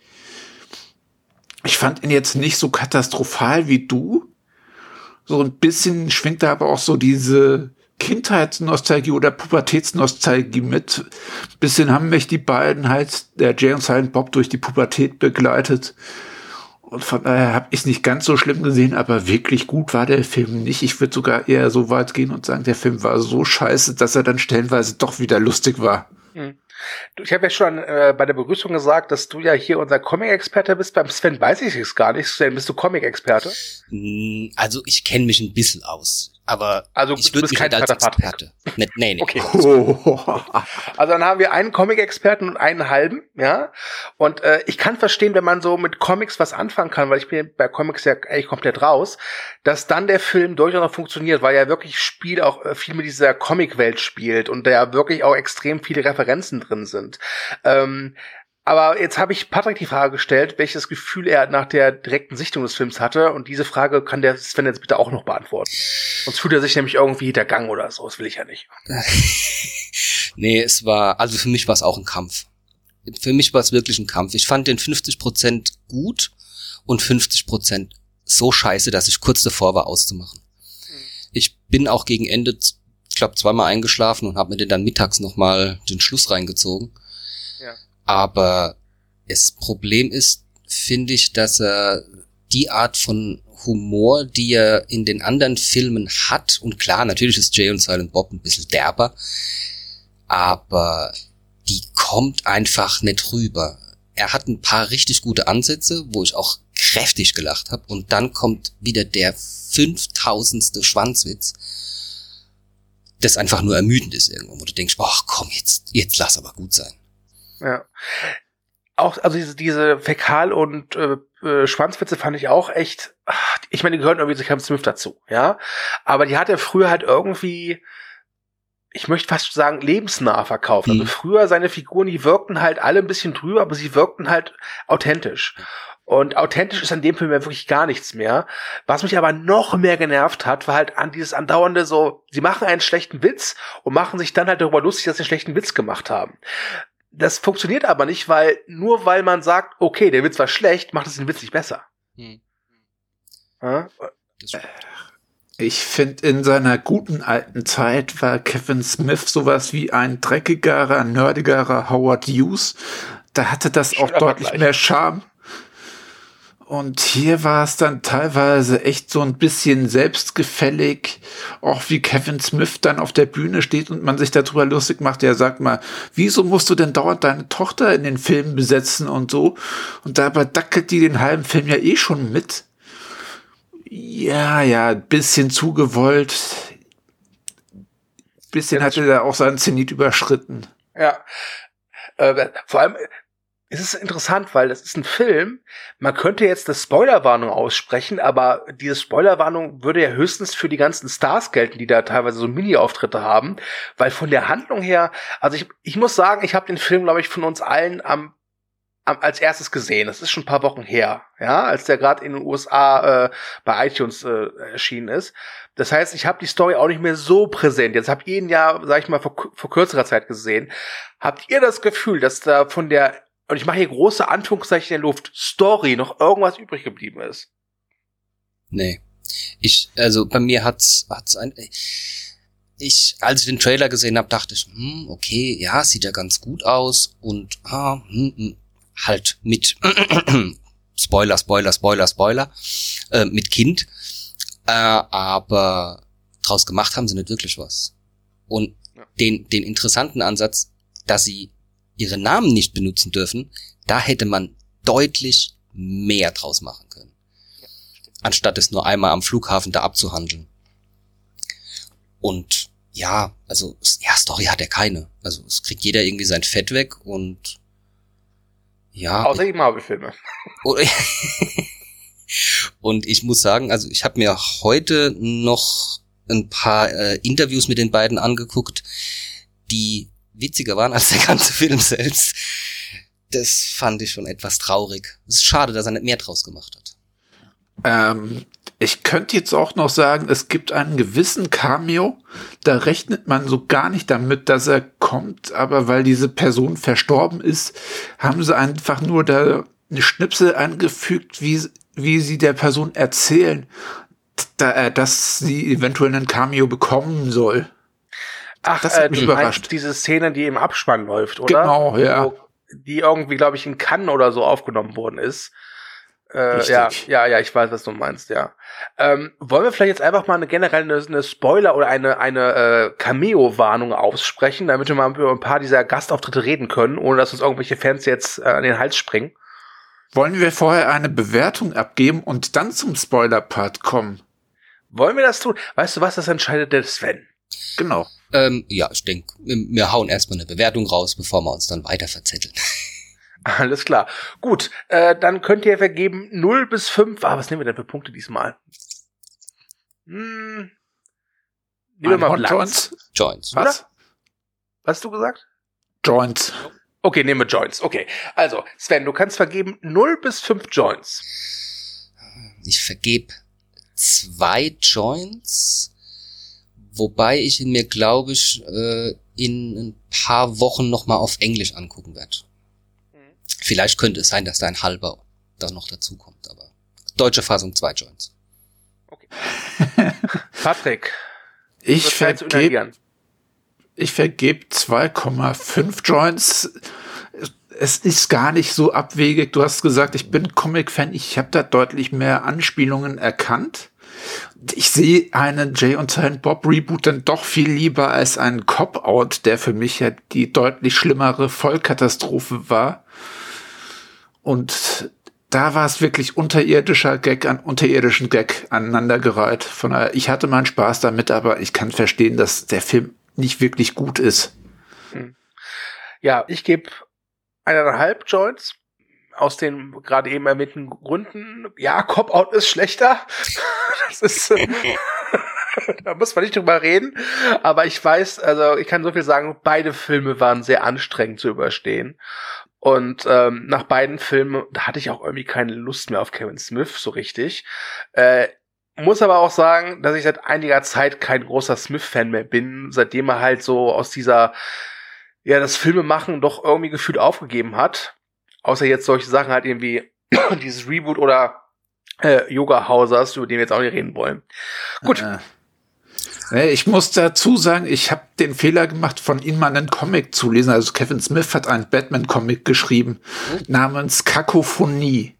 Ich fand ihn jetzt nicht so katastrophal wie du. So ein bisschen schwingt da aber auch so diese Kindheitsnostalgie oder Pubertätsnostalgie mit. Ein bisschen haben mich die beiden halt, der Jay und Silent Bob, durch die Pubertät begleitet. Und von daher habe ich es nicht ganz so schlimm gesehen, aber wirklich gut war der Film nicht. Ich würde sogar eher so weit gehen und sagen, der Film war so scheiße, dass er dann stellenweise doch wieder lustig war. Ich habe ja schon bei der Begrüßung gesagt, dass du ja hier unser Comic-Experte bist. Beim Sven weiß ich es gar nicht. Sven, bist du Comic-Experte? Also ich kenne mich ein bisschen aus, aber also, ich würde mich nicht als Experte. Nee. Okay. Also dann haben wir einen Comic-Experten und einen halben, ja. Und ich kann verstehen, wenn man so mit Comics was anfangen kann, weil ich bin bei Comics ja eigentlich komplett raus, dass dann der Film durchaus noch funktioniert, weil er wirklich auch viel mit dieser Comic-Welt spielt und da ja wirklich auch extrem viele Referenzen drin sind. Aber jetzt habe ich Patrick die Frage gestellt, welches Gefühl er nach der direkten Sichtung des Films hatte. Und diese Frage kann der Sven jetzt bitte auch noch beantworten. Sonst fühlt er sich nämlich irgendwie hintergangen oder so. Das will ich ja nicht. Nee, also für mich war es auch ein Kampf. Für mich war es wirklich ein Kampf. Ich fand den 50% gut und 50% so scheiße, dass ich kurz davor war auszumachen. Ich bin auch gegen Ende, ich glaube, zweimal eingeschlafen und habe mir den dann mittags nochmal den Schluss reingezogen. Ja. Aber das Problem ist, finde ich, dass er die Art von Humor, die er in den anderen Filmen hat, und klar, natürlich ist Jay und Silent Bob ein bisschen derber, aber die kommt einfach nicht rüber. Er hat ein paar richtig gute Ansätze, wo ich auch kräftig gelacht habe, und dann kommt wieder der 5000. Schwanzwitz, das einfach nur ermüdend ist irgendwo, wo du denkst, ach komm, jetzt lass aber gut sein. Ja. Auch, also diese Fäkal- und Schwanzwitze fand ich auch echt, ich meine, die gehören irgendwie zu Kevin Smith dazu, ja. Aber die hat er früher halt irgendwie, ich möchte fast sagen, lebensnah verkauft. Also früher seine Figuren, die wirkten halt alle ein bisschen drüber, aber sie wirkten halt authentisch. Und authentisch ist an dem Film ja wirklich gar nichts mehr. Was mich aber noch mehr genervt hat, war halt an dieses andauernde so, sie machen einen schlechten Witz und machen sich dann halt darüber lustig, dass sie einen schlechten Witz gemacht haben. Das funktioniert aber nicht, weil man sagt, okay, der Witz war schlecht, macht es den Witz nicht besser. Ja? Ich finde, in seiner guten alten Zeit war Kevin Smith sowas wie ein dreckigerer, nerdigerer Howard Hughes. Da hatte das auch deutlich mehr Charme. Und hier war es dann teilweise echt so ein bisschen selbstgefällig, auch wie Kevin Smith dann auf der Bühne steht und man sich darüber lustig macht. Ja, sag mal, wieso musst du denn dauernd deine Tochter in den Filmen besetzen und so? Und dabei dackelt die den halben Film ja eh schon mit. Ja, ein bisschen zu gewollt. Bisschen hatte er auch seinen Zenit überschritten. Ja, vor allem es ist interessant, weil das ist ein Film, man könnte jetzt eine Spoilerwarnung aussprechen, aber diese Spoilerwarnung würde ja höchstens für die ganzen Stars gelten, die da teilweise so Mini-Auftritte haben, weil von der Handlung her, also ich muss sagen, ich habe den Film, glaube ich, von uns allen als erstes gesehen. Das ist schon ein paar Wochen her, ja, als der gerade in den USA bei iTunes erschienen ist. Das heißt, ich habe die Story auch nicht mehr so präsent. Jetzt habt ihr ihn ja, sag ich mal, vor kürzerer Zeit gesehen. Habt ihr das Gefühl, dass da von der, und ich mache hier große Anführungszeichen in der Luft, Story noch irgendwas übrig geblieben ist? Nee. Also bei mir als ich den Trailer gesehen habe, dachte ich, okay, ja, sieht ja ganz gut aus und halt mit Spoiler, mit Kind, aber draus gemacht haben sie nicht wirklich was. Und den interessanten Ansatz, dass sie ihre Namen nicht benutzen dürfen, da hätte man deutlich mehr draus machen können. Anstatt es nur einmal am Flughafen da abzuhandeln. Und ja, also, ja, Story hat er keine. Also, es kriegt jeder irgendwie sein Fett weg und ja. Außer die Marvel-Filme. Und ich muss sagen, also ich habe mir heute noch ein paar Interviews mit den beiden angeguckt, die witziger waren als der ganze Film selbst. Das fand ich schon etwas traurig. Es ist schade, dass er nicht mehr draus gemacht hat. Ich könnte jetzt auch noch sagen, es gibt einen gewissen Cameo, da rechnet man so gar nicht damit, dass er kommt, aber weil diese Person verstorben ist, haben sie einfach nur da eine Schnipsel angefügt, wie sie der Person erzählen, dass sie eventuell einen Cameo bekommen soll. Ach, das hat mich du überrascht. meinst diese Szene, die im Abspann läuft, oder? Genau, ja. Die irgendwie, glaube ich, in Cannes oder so aufgenommen worden ist. Ja, ich weiß, was du meinst, ja. Wollen wir vielleicht jetzt einfach mal eine Spoiler oder eine Cameo-Warnung aussprechen, damit wir mal über ein paar dieser Gastauftritte reden können, ohne dass uns irgendwelche Fans jetzt an den Hals springen? Wollen wir vorher eine Bewertung abgeben und dann zum Spoiler-Part kommen? Wollen wir das tun? Weißt du was, das entscheidet der Sven. Genau. Ja, ich denke, wir hauen erstmal eine Bewertung raus, bevor wir uns dann weiter verzetteln. Alles klar. Gut, dann könnt ihr vergeben 0 bis 5. Was nehmen wir denn für Punkte diesmal? Nehmen wir mal Blanks. Joints. Was? Was hast du gesagt? Joints. Okay, nehmen wir Joints. Okay, also Sven, du kannst vergeben 0 bis 5 Joints. Ich vergebe 2 Joints, wobei ich ihn mir, glaube ich, in ein paar Wochen nochmal auf Englisch angucken werde. Vielleicht könnte es sein, dass da ein halber da noch dazu kommt, aber deutsche Fassung 2 Joints. Okay. Patrick, ich vergebe 2,5 Joints. Es ist gar nicht so abwegig. Du hast gesagt, ich bin Comic-Fan. Ich habe da deutlich mehr Anspielungen erkannt. Ich sehe einen Jay und Silent Bob Reboot dann doch viel lieber als einen Cop-Out, der für mich ja die deutlich schlimmere Vollkatastrophe war. Und da war es wirklich unterirdischer Gag an unterirdischen Gag aneinandergereiht. Von daher, ich hatte meinen Spaß damit, aber ich kann verstehen, dass der Film nicht wirklich gut ist. Ja, ich gebe 1,5 Joints. Aus den gerade eben erwähnten Gründen. Ja, Cop-Out ist schlechter. Das ist, da muss man nicht drüber reden. Aber ich weiß, also ich kann so viel sagen, beide Filme waren sehr anstrengend zu überstehen. Und nach beiden Filmen, da hatte ich auch irgendwie keine Lust mehr auf Kevin Smith, so richtig. Muss aber auch sagen, dass ich seit einiger Zeit kein großer Smith-Fan mehr bin, seitdem er halt so aus dieser, ja, das Filmemachen doch irgendwie gefühlt aufgegeben hat. Außer jetzt solche Sachen halt irgendwie dieses Reboot oder Yoga Hausers, über den wir jetzt auch nicht reden wollen. Gut. Ich muss dazu sagen, ich habe den Fehler gemacht, von ihm mal einen Comic zu lesen. Also Kevin Smith hat einen Batman-Comic geschrieben namens Kakophonie.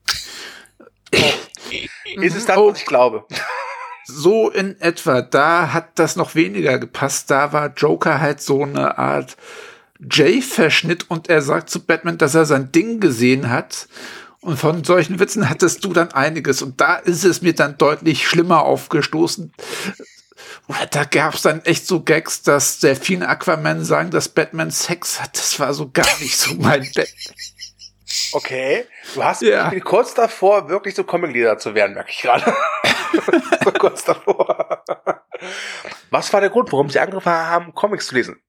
Ist es das, was ich glaube? So in etwa. Da hat das noch weniger gepasst. Da war Joker halt so eine Art Jay-Verschnitt und er sagt zu Batman, dass er sein Ding gesehen hat. Und von solchen Witzen hattest du dann einiges. Und da ist es mir dann deutlich schlimmer aufgestoßen. Da gab es dann echt so Gags, dass Delfine Aquaman sagen, dass Batman Sex hat. Das war so gar nicht so mein Bett. Okay, du hast mich kurz davor, wirklich so Comic-Leader zu werden, merke ich gerade. So kurz davor. Was war der Grund, warum sie angefangen haben, Comics zu lesen?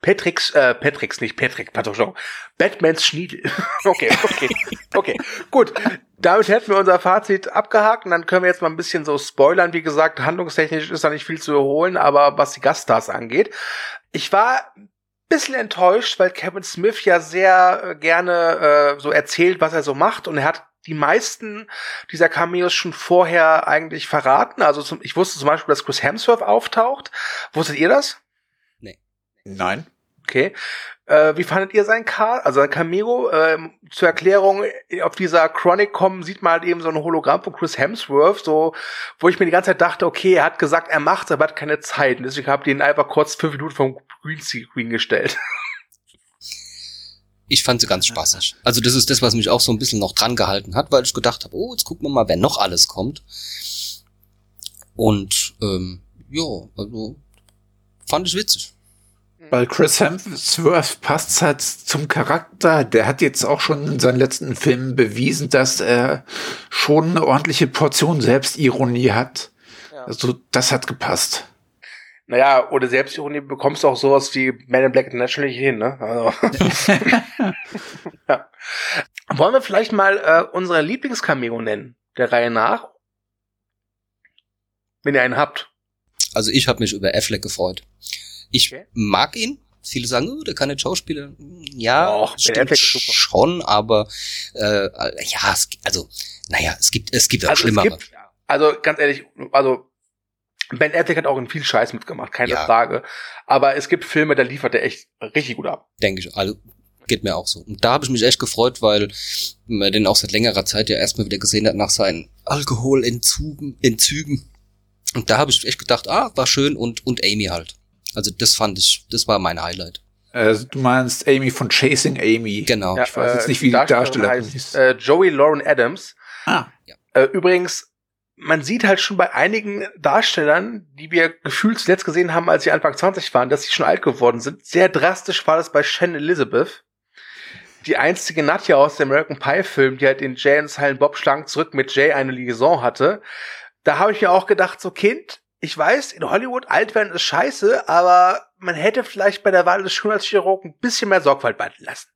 Batmans Schniedel. Okay. Gut. Damit hätten wir unser Fazit abgehakt und dann können wir jetzt mal ein bisschen so spoilern. Wie gesagt, handlungstechnisch ist da nicht viel zu erholen, aber was die Gaststars angeht. Ich war ein bisschen enttäuscht, weil Kevin Smith ja sehr gerne so erzählt, was er so macht und er hat die meisten dieser Cameos schon vorher eigentlich verraten. Also ich wusste zum Beispiel, dass Chris Hemsworth auftaucht. Wusstet ihr das? Nee. Nein. Okay. Wie fandet ihr sein Cameo? Zur Erklärung, auf dieser Chronicom sieht man halt eben so ein Hologramm von Chris Hemsworth, so, wo ich mir die ganze Zeit dachte, okay, er hat gesagt, er macht's, aber hat keine Zeit. Und deswegen habe ich ihn einfach kurz 5 Minuten vom Greenscreen gestellt. Ich fand sie ganz spaßig. Also das ist das, was mich auch so ein bisschen noch dran gehalten hat, weil ich gedacht habe, oh, jetzt gucken wir mal, wer noch alles kommt. Und also fand ich witzig. Weil Chris Hemsworth passt halt zum Charakter. Der hat jetzt auch schon in seinen letzten Filmen bewiesen, dass er schon eine ordentliche Portion Selbstironie hat. Ja. Also das hat gepasst. Naja, ohne Selbstironie bekommst du auch sowas wie Man in Black International nicht hin, ne? Also. Ja. Wollen wir vielleicht mal unsere Lieblingscameo nennen, der Reihe nach? Wenn ihr einen habt. Also ich habe mich über Affleck gefreut. Ich mag ihn. Viele sagen, oh, der kann nicht Schauspieler. Ja, stimmt schon, aber es gibt auch schlimmere. Also ganz ehrlich, Ben Affleck hat auch in viel Scheiß mitgemacht, keine Frage. Aber es gibt Filme, da liefert er echt richtig gut ab. Denke ich, also geht mir auch so. Und da habe ich mich echt gefreut, weil man den auch seit längerer Zeit ja erstmal wieder gesehen hat nach seinen Alkoholentzügen. Und da habe ich echt gedacht, war schön und Amy halt. Also das war mein Highlight. Also du meinst Amy von Chasing Amy. Genau. Ja, ich weiß jetzt nicht, wie die Darstellerin heißt. Joey Lauren Adams. Ja. Übrigens, man sieht halt schon bei einigen Darstellern, die wir gefühlt zuletzt gesehen haben, als sie Anfang 20 waren, dass sie schon alt geworden sind. Sehr drastisch war das bei Shannon Elizabeth. Die einzige Nadja aus dem American Pie Film, die halt in Jay und Silent Bob Schlangen zurück mit Jay eine Liaison hatte. Da habe ich mir auch gedacht, so Kind, ich weiß, in Hollywood alt werden ist scheiße, aber man hätte vielleicht bei der Wahl des Schönheitschirurgen ein bisschen mehr Sorgfalt walten lassen.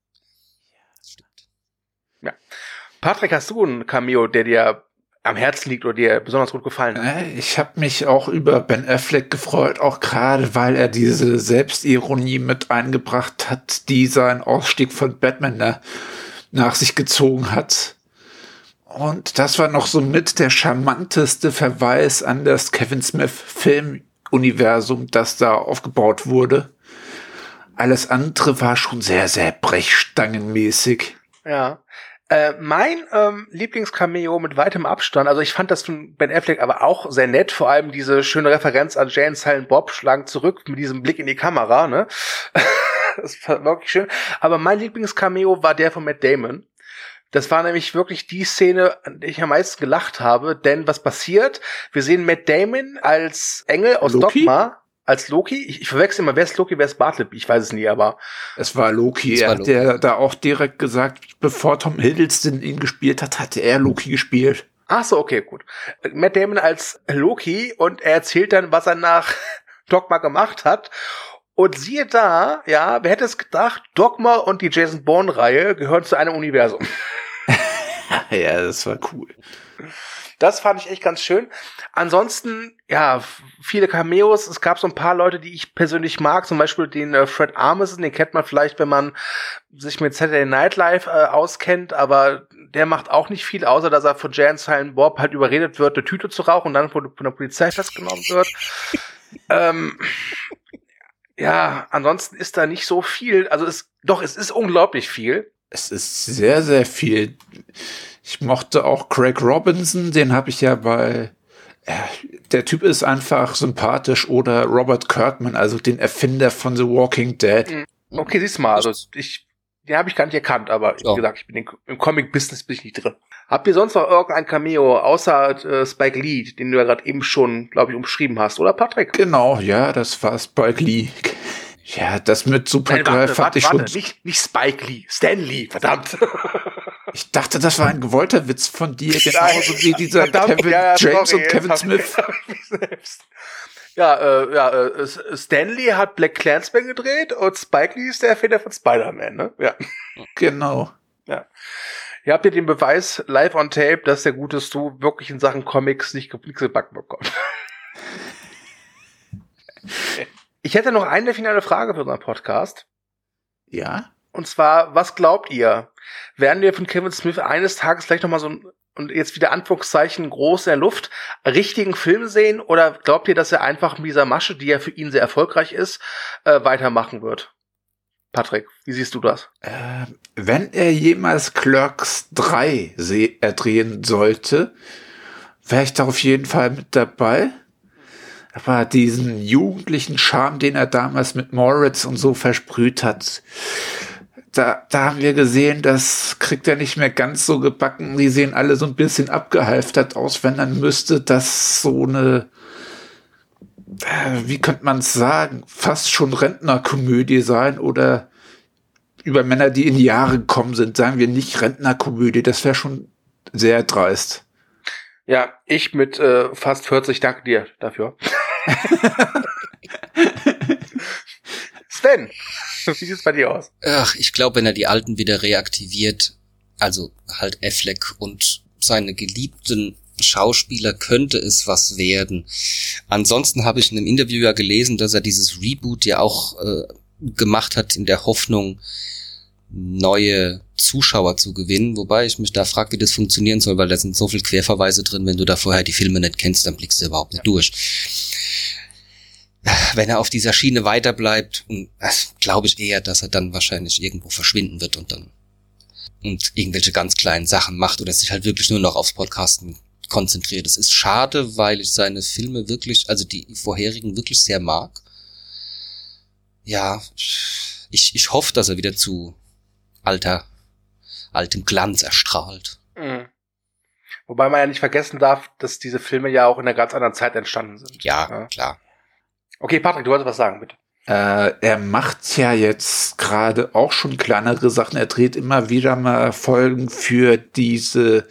Ja. Patrick, hast du einen Cameo, der dir am Herzen liegt oder dir besonders gut gefallen hat? Ich habe mich auch über Ben Affleck gefreut, auch gerade, weil er diese Selbstironie mit eingebracht hat, die seinen Ausstieg von Batman nach sich gezogen hat. Und das war noch so mit der charmanteste Verweis an das Kevin Smith-Filmuniversum, das da aufgebaut wurde. Alles andere war schon sehr, sehr brechstangenmäßig. Ja. Mein Lieblingscameo mit weitem Abstand, also ich fand das von Ben Affleck aber auch sehr nett, vor allem diese schöne Referenz an Jay und Silent Bob, schlagen zurück mit diesem Blick in die Kamera, ne? Das war wirklich schön. Aber mein Lieblingscameo war der von Matt Damon. Das war nämlich wirklich die Szene, an der ich am meisten gelacht habe, denn was passiert? Wir sehen Matt Damon als Engel aus Loki? Dogma, als Loki. Ich verwechsel immer, wer ist Loki, wer ist Bartleby? Ich weiß es nie, aber es war Loki. Er hat ja da auch direkt gesagt, bevor Tom Hiddleston ihn gespielt hat, hatte er Loki gespielt. Ach so, okay, gut. Matt Damon als Loki und er erzählt dann, was er nach Dogma gemacht hat. Und siehe da, ja, wer hätte es gedacht, Dogma und die Jason Bourne-Reihe gehören zu einem Universum. Ja, das war cool. Das fand ich echt ganz schön. Ansonsten, ja, viele Cameos. Es gab so ein paar Leute, die ich persönlich mag. Zum Beispiel den Fred Armisen. Den kennt man vielleicht, wenn man sich mit Saturday Night Live auskennt. Aber der macht auch nicht viel, außer dass er von Jay und Silent Bob halt überredet wird, eine Tüte zu rauchen und dann von der Polizei festgenommen wird. Ja, ansonsten ist da nicht so viel. Also es ist unglaublich viel. Es ist sehr, sehr viel. Ich mochte auch Craig Robinson, den habe ich ja der Typ ist einfach sympathisch, oder Robert Kirkman, also den Erfinder von The Walking Dead. Okay, siehst du mal, also den habe ich gar nicht erkannt, aber wie gesagt, ich bin im Comic-Business bin ich nicht drin. Habt ihr sonst noch irgendein Cameo, außer Spike Lee, den du ja gerade eben schon, glaube ich, umschrieben hast, oder Patrick? Genau, ja, das war Spike Lee. Ja, das mit Supergirl fand ich schon... Nicht Spike Lee, Stan Lee, verdammt. Ich dachte, das war ein gewollter Witz von dir, genauso wie dieser Kevin James und Kevin Smith. Stan Lee hat Black Klansman gedreht und Spike Lee ist der Erfinder von Spider-Man, ne? Ja. Genau. Ja. Ihr habt ja den Beweis live on tape, dass der gute Stu wirklich in Sachen Comics nichts gebacken bekommt. Ich hätte noch eine finale Frage für unseren Podcast. Ja? Und zwar, was glaubt ihr? Werden wir von Kevin Smith eines Tages vielleicht nochmal so und jetzt wieder Anführungszeichen groß in der Luft, richtigen Film sehen? Oder glaubt ihr, dass er einfach mit dieser Masche, die ja für ihn sehr erfolgreich ist, weitermachen wird? Patrick, wie siehst du das? Wenn er jemals Clerks 3 drehen sollte, wäre ich da auf jeden Fall mit dabei. Aber diesen jugendlichen Charme, den er damals mit Moritz und so versprüht hat, da haben wir gesehen, das kriegt er nicht mehr ganz so gebacken. Die sehen alle so ein bisschen abgehalftert aus, wenn dann müsste das so eine wie könnte man es sagen, fast schon Rentnerkomödie sein oder über Männer, die in die Jahre gekommen sind, sagen wir nicht Rentnerkomödie, das wäre schon sehr dreist. Ja, ich mit fast 40, danke dir dafür. Sven, wie sieht es bei dir aus? Ach, ich glaube, wenn er die Alten wieder reaktiviert, also halt Affleck und seine geliebten Schauspieler, könnte es was werden. Ansonsten habe ich in einem Interview ja gelesen, dass er dieses Reboot ja auch gemacht hat in der Hoffnung, neue Zuschauer zu gewinnen, wobei ich mich da frage, wie das funktionieren soll, weil da sind so viel Querverweise drin, wenn du da vorher die Filme nicht kennst, dann blickst du überhaupt nicht durch. Wenn er auf dieser Schiene weiterbleibt, glaube ich eher, dass er dann wahrscheinlich irgendwo verschwinden wird und irgendwelche ganz kleinen Sachen macht oder sich halt wirklich nur noch aufs Podcasten konzentriert. Es ist schade, weil ich seine Filme wirklich, also die vorherigen, wirklich sehr mag. Ja, ich hoffe, dass er wieder zu altem Glanz erstrahlt. Mhm. Wobei man ja nicht vergessen darf, dass diese Filme ja auch in einer ganz anderen Zeit entstanden sind. Ja, klar. Okay, Patrick, du wolltest was sagen, bitte. Er macht ja jetzt gerade auch schon kleinere Sachen. Er dreht immer wieder mal Folgen für diese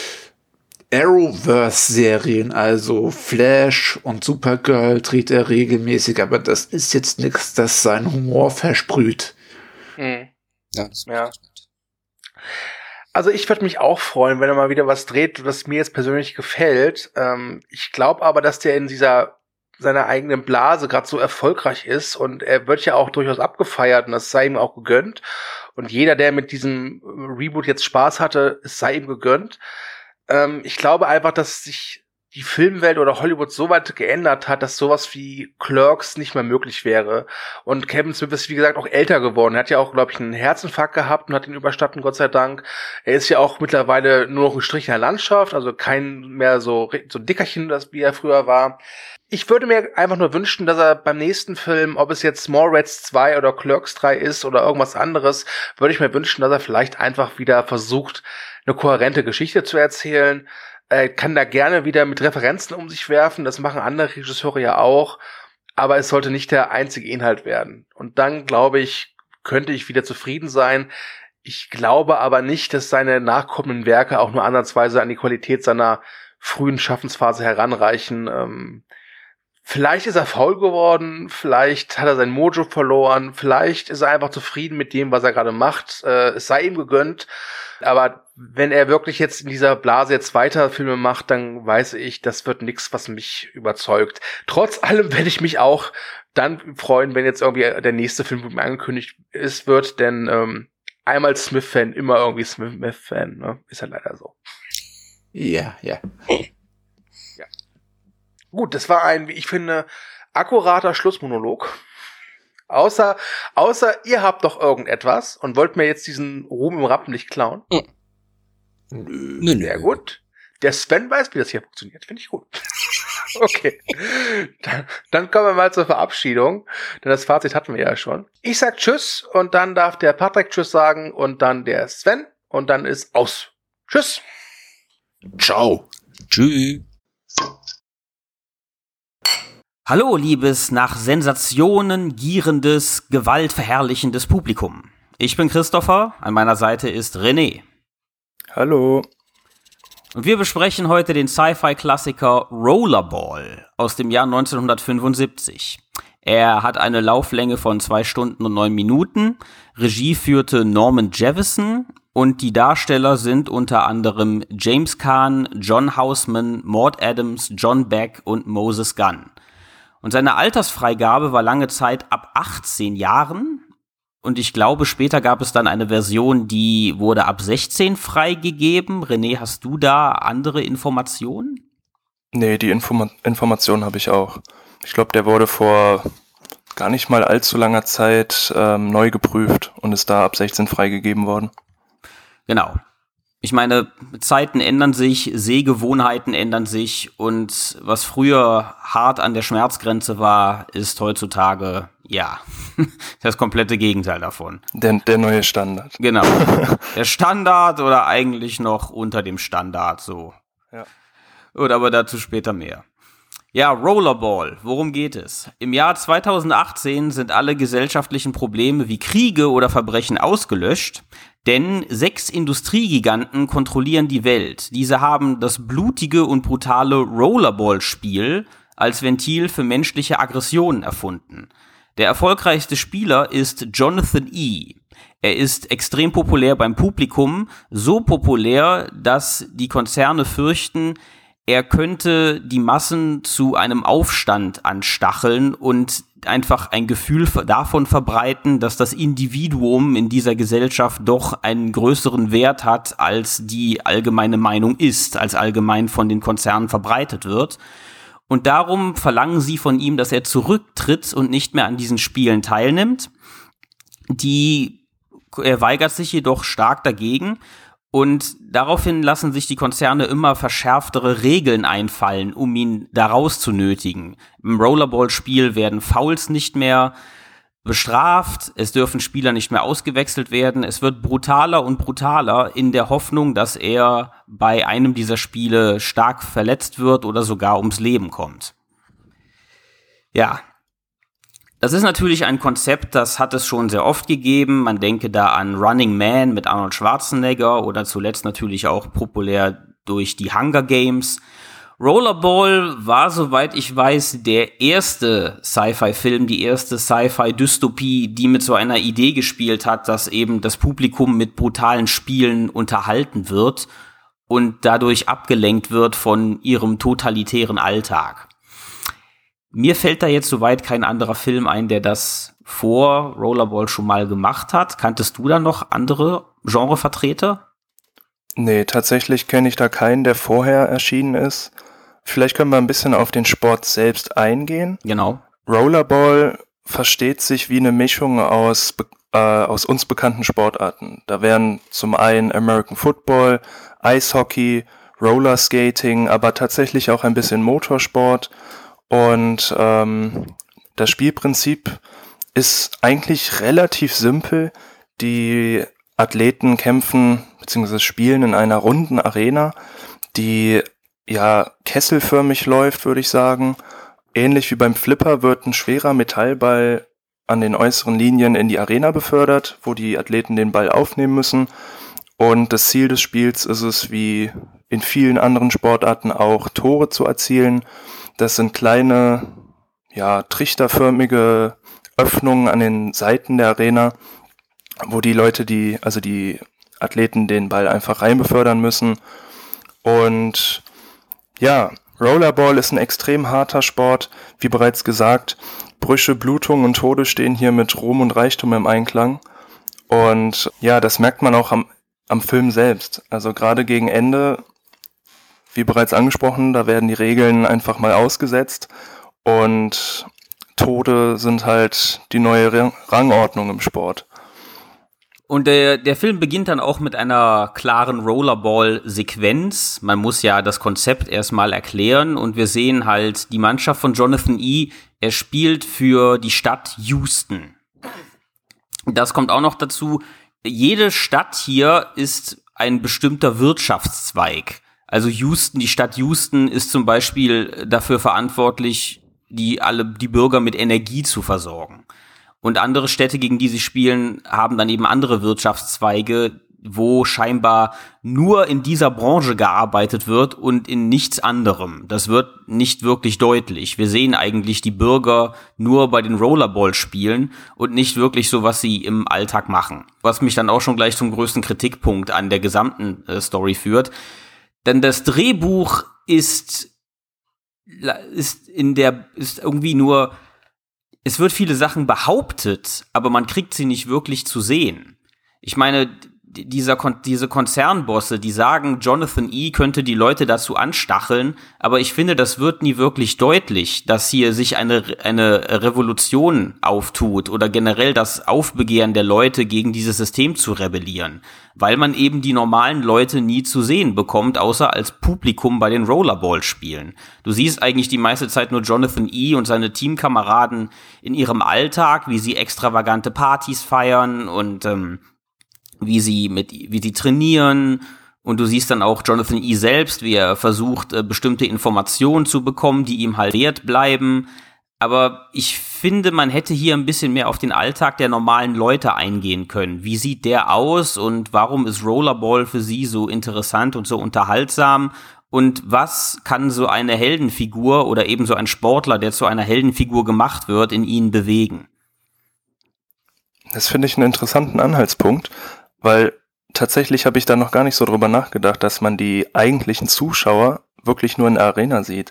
Arrowverse-Serien, also Flash und Supergirl dreht er regelmäßig, aber das ist jetzt nichts, das seinen Humor versprüht. Mhm. Ja. Also ich würde mich auch freuen, wenn er mal wieder was dreht, was mir jetzt persönlich gefällt. Ich glaube aber, dass der in seiner eigenen Blase gerade so erfolgreich ist und er wird ja auch durchaus abgefeiert und das sei ihm auch gegönnt. Und jeder, der mit diesem Reboot jetzt Spaß hatte, es sei ihm gegönnt. Ich glaube einfach, dass sich die Filmwelt oder Hollywood so weit geändert hat, dass sowas wie Clerks nicht mehr möglich wäre. Und Kevin Smith ist, wie gesagt, auch älter geworden. Er hat ja auch, glaube ich, einen Herzinfarkt gehabt und hat ihn überstanden, Gott sei Dank. Er ist ja auch mittlerweile nur noch ein Strich in der Landschaft, also kein mehr so Dickerchen, wie er früher war. Ich würde mir einfach nur wünschen, dass er beim nächsten Film, ob es jetzt Mallrats 2 oder Clerks 3 ist oder irgendwas anderes, würde ich mir wünschen, dass er vielleicht einfach wieder versucht, eine kohärente Geschichte zu erzählen. Kann da gerne wieder mit Referenzen um sich werfen, das machen andere Regisseure ja auch, aber es sollte nicht der einzige Inhalt werden. Und dann, glaube ich, könnte ich wieder zufrieden sein. Ich glaube aber nicht, dass seine nachkommenden Werke auch nur ansatzweise an die Qualität seiner frühen Schaffensphase heranreichen. Vielleicht ist er faul geworden, vielleicht hat er sein Mojo verloren, vielleicht ist er einfach zufrieden mit dem, was er gerade macht. Es sei ihm gegönnt. Aber wenn er wirklich jetzt in dieser Blase jetzt weiter Filme macht, dann weiß ich, das wird nichts, was mich überzeugt. Trotz allem werde ich mich auch dann freuen, wenn jetzt irgendwie der nächste Film mit mir angekündigt wird, denn einmal Smith-Fan, immer irgendwie Smith-Fan, ne? Ist ja leider so. Ja. Gut, das war ein, wie ich finde, akkurater Schlussmonolog. Außer ihr habt doch irgendetwas und wollt mir jetzt diesen Ruhm im Rampenlicht klauen. Nö. Sehr gut. Der Sven weiß, wie das hier funktioniert. Finde ich gut. Okay. Dann kommen wir mal zur Verabschiedung. Denn das Fazit hatten wir ja schon. Ich sag Tschüss und dann darf der Patrick Tschüss sagen und dann der Sven und dann ist aus. Tschüss. Ciao. Tschüss. Hallo, liebes nach Sensationen gierendes, gewaltverherrlichendes Publikum. Ich bin Christopher, an meiner Seite ist René. Hallo. Und wir besprechen heute den Sci-Fi-Klassiker Rollerball aus dem Jahr 1975. Er hat eine Lauflänge von 2 Stunden und 9 Minuten. Regie führte Norman Jevison und die Darsteller sind unter anderem James Caan, John Houseman, Maud Adams, John Beck und Moses Gunn. Und seine Altersfreigabe war lange Zeit ab 18 Jahren. Und ich glaube, später gab es dann eine Version, die wurde ab 16 freigegeben. René, hast du da andere Informationen? Nee, die Information habe ich auch. Ich glaube, der wurde vor gar nicht mal allzu langer Zeit neu geprüft und ist da ab 16 freigegeben worden. Genau. Ich meine, Zeiten ändern sich, Sehgewohnheiten ändern sich und was früher hart an der Schmerzgrenze war, ist heutzutage, ja, das komplette Gegenteil davon. Der neue Standard. Genau. Der Standard oder eigentlich noch unter dem Standard, so. Ja. Oder aber dazu später mehr. Ja, Rollerball, worum geht es? Im Jahr 2018 sind alle gesellschaftlichen Probleme wie Kriege oder Verbrechen ausgelöscht, denn 6 Industriegiganten kontrollieren die Welt. Diese haben das blutige und brutale Rollerball-Spiel als Ventil für menschliche Aggressionen erfunden. Der erfolgreichste Spieler ist Jonathan E. Er ist extrem populär beim Publikum, so populär, dass die Konzerne fürchten, er könnte die Massen zu einem Aufstand anstacheln und einfach ein Gefühl davon verbreiten, dass das Individuum in dieser Gesellschaft doch einen größeren Wert hat, als die allgemeine Meinung ist, als allgemein von den Konzernen verbreitet wird. Und darum verlangen sie von ihm, dass er zurücktritt und nicht mehr an diesen Spielen teilnimmt. Er weigert sich jedoch stark dagegen. Und daraufhin lassen sich die Konzerne immer verschärftere Regeln einfallen, um ihn da rauszunötigen. Im Rollerball-Spiel werden Fouls nicht mehr bestraft, es dürfen Spieler nicht mehr ausgewechselt werden, es wird brutaler und brutaler in der Hoffnung, dass er bei einem dieser Spiele stark verletzt wird oder sogar ums Leben kommt. Ja. Das ist natürlich ein Konzept, das hat es schon sehr oft gegeben. Man denke da an Running Man mit Arnold Schwarzenegger oder zuletzt natürlich auch populär durch die Hunger Games. Rollerball war, soweit ich weiß, der erste Sci-Fi-Film, die erste Sci-Fi-Dystopie, die mit so einer Idee gespielt hat, dass eben das Publikum mit brutalen Spielen unterhalten wird und dadurch abgelenkt wird von ihrem totalitären Alltag. Mir fällt da jetzt soweit kein anderer Film ein, der das vor Rollerball schon mal gemacht hat. Kanntest du da noch andere Genrevertreter? Nee, tatsächlich kenne ich da keinen, der vorher erschienen ist. Vielleicht können wir ein bisschen auf den Sport selbst eingehen. Genau. Rollerball versteht sich wie eine Mischung aus uns bekannten Sportarten. Da wären zum einen American Football, Eishockey, Rollerskating, aber tatsächlich auch ein bisschen Motorsport. Und das Spielprinzip ist eigentlich relativ simpel. Die Athleten kämpfen bzw. spielen in einer runden Arena, die ja kesselförmig läuft, würde ich sagen. Ähnlich wie beim Flipper wird ein schwerer Metallball an den äußeren Linien in die Arena befördert, wo die Athleten den Ball aufnehmen müssen. Und das Ziel des Spiels ist es, wie in vielen anderen Sportarten auch, Tore zu erzielen. Das sind kleine, ja, trichterförmige Öffnungen an den Seiten der Arena, wo die Leute, die Athleten den Ball einfach rein befördern müssen. Und ja, Rollerball ist ein extrem harter Sport. Wie bereits gesagt, Brüche, Blutungen und Tode stehen hier mit Ruhm und Reichtum im Einklang. Und ja, das merkt man auch am Film selbst. Also gerade gegen Ende, wie bereits angesprochen, da werden die Regeln einfach mal ausgesetzt und Tode sind halt die neue Rangordnung im Sport. Und der Film beginnt dann auch mit einer klaren Rollerball-Sequenz. Man muss ja das Konzept erstmal erklären und wir sehen halt die Mannschaft von Jonathan E. Er spielt für die Stadt Houston. Das kommt auch noch dazu. Jede Stadt hier ist ein bestimmter Wirtschaftszweig. Also Houston, die Stadt Houston ist zum Beispiel dafür verantwortlich, die Bürger mit Energie zu versorgen. Und andere Städte, gegen die sie spielen, haben dann eben andere Wirtschaftszweige, wo scheinbar nur in dieser Branche gearbeitet wird und in nichts anderem. Das wird nicht wirklich deutlich. Wir sehen eigentlich die Bürger nur bei den Rollerball-Spielen und nicht wirklich so, was sie im Alltag machen. Was mich dann auch schon gleich zum größten Kritikpunkt an der gesamten Story führt. Denn das Drehbuch ist irgendwie nur, es wird viele Sachen behauptet, aber man kriegt sie nicht wirklich zu sehen. Ich meine, diese Konzernbosse, die sagen, Jonathan E. könnte die Leute dazu anstacheln, aber ich finde, das wird nie wirklich deutlich, dass hier sich eine Revolution auftut oder generell das Aufbegehren der Leute gegen dieses System zu rebellieren, weil man eben die normalen Leute nie zu sehen bekommt, außer als Publikum bei den Rollerball-Spielen. Du siehst eigentlich die meiste Zeit nur Jonathan E. und seine Teamkameraden in ihrem Alltag, wie sie extravagante Partys feiern und wie sie trainieren Und du siehst dann auch Jonathan E. selbst, wie er versucht, bestimmte Informationen zu bekommen, die ihm halt wert bleiben. Aber ich finde, man hätte hier ein bisschen mehr auf den Alltag der normalen Leute eingehen können. Wie sieht der aus und warum ist Rollerball für sie so interessant und so unterhaltsam? Und was kann so eine Heldenfigur oder eben so ein Sportler, der zu einer Heldenfigur gemacht wird, in ihnen bewegen? Das finde ich einen interessanten Anhaltspunkt, weil tatsächlich habe ich da noch gar nicht so drüber nachgedacht, dass man die eigentlichen Zuschauer wirklich nur in der Arena sieht.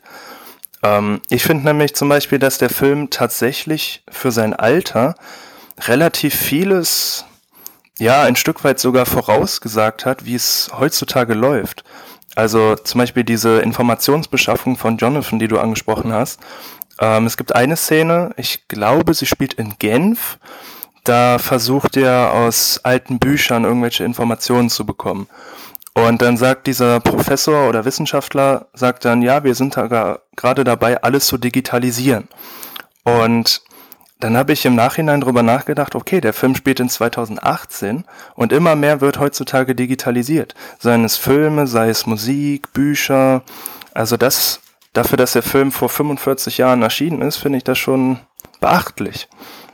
Ich finde nämlich zum Beispiel, dass der Film tatsächlich für sein Alter relativ vieles, ja, ein Stück weit sogar vorausgesagt hat, wie es heutzutage läuft. Also zum Beispiel diese Informationsbeschaffung von Jonathan, die du angesprochen hast. Es gibt eine Szene, ich glaube, sie spielt in Genf. Da versucht er aus alten Büchern irgendwelche Informationen zu bekommen. Und dann sagt dieser Professor oder Wissenschaftler, sagt dann, ja, wir sind da gerade dabei, alles zu digitalisieren. Und dann habe ich im Nachhinein drüber nachgedacht, okay, der Film spielt in 2018 und immer mehr wird heutzutage digitalisiert. Seien es Filme, sei es Musik, Bücher. Also dafür, dass der Film vor 45 Jahren erschienen ist, finde ich das schon beachtlich.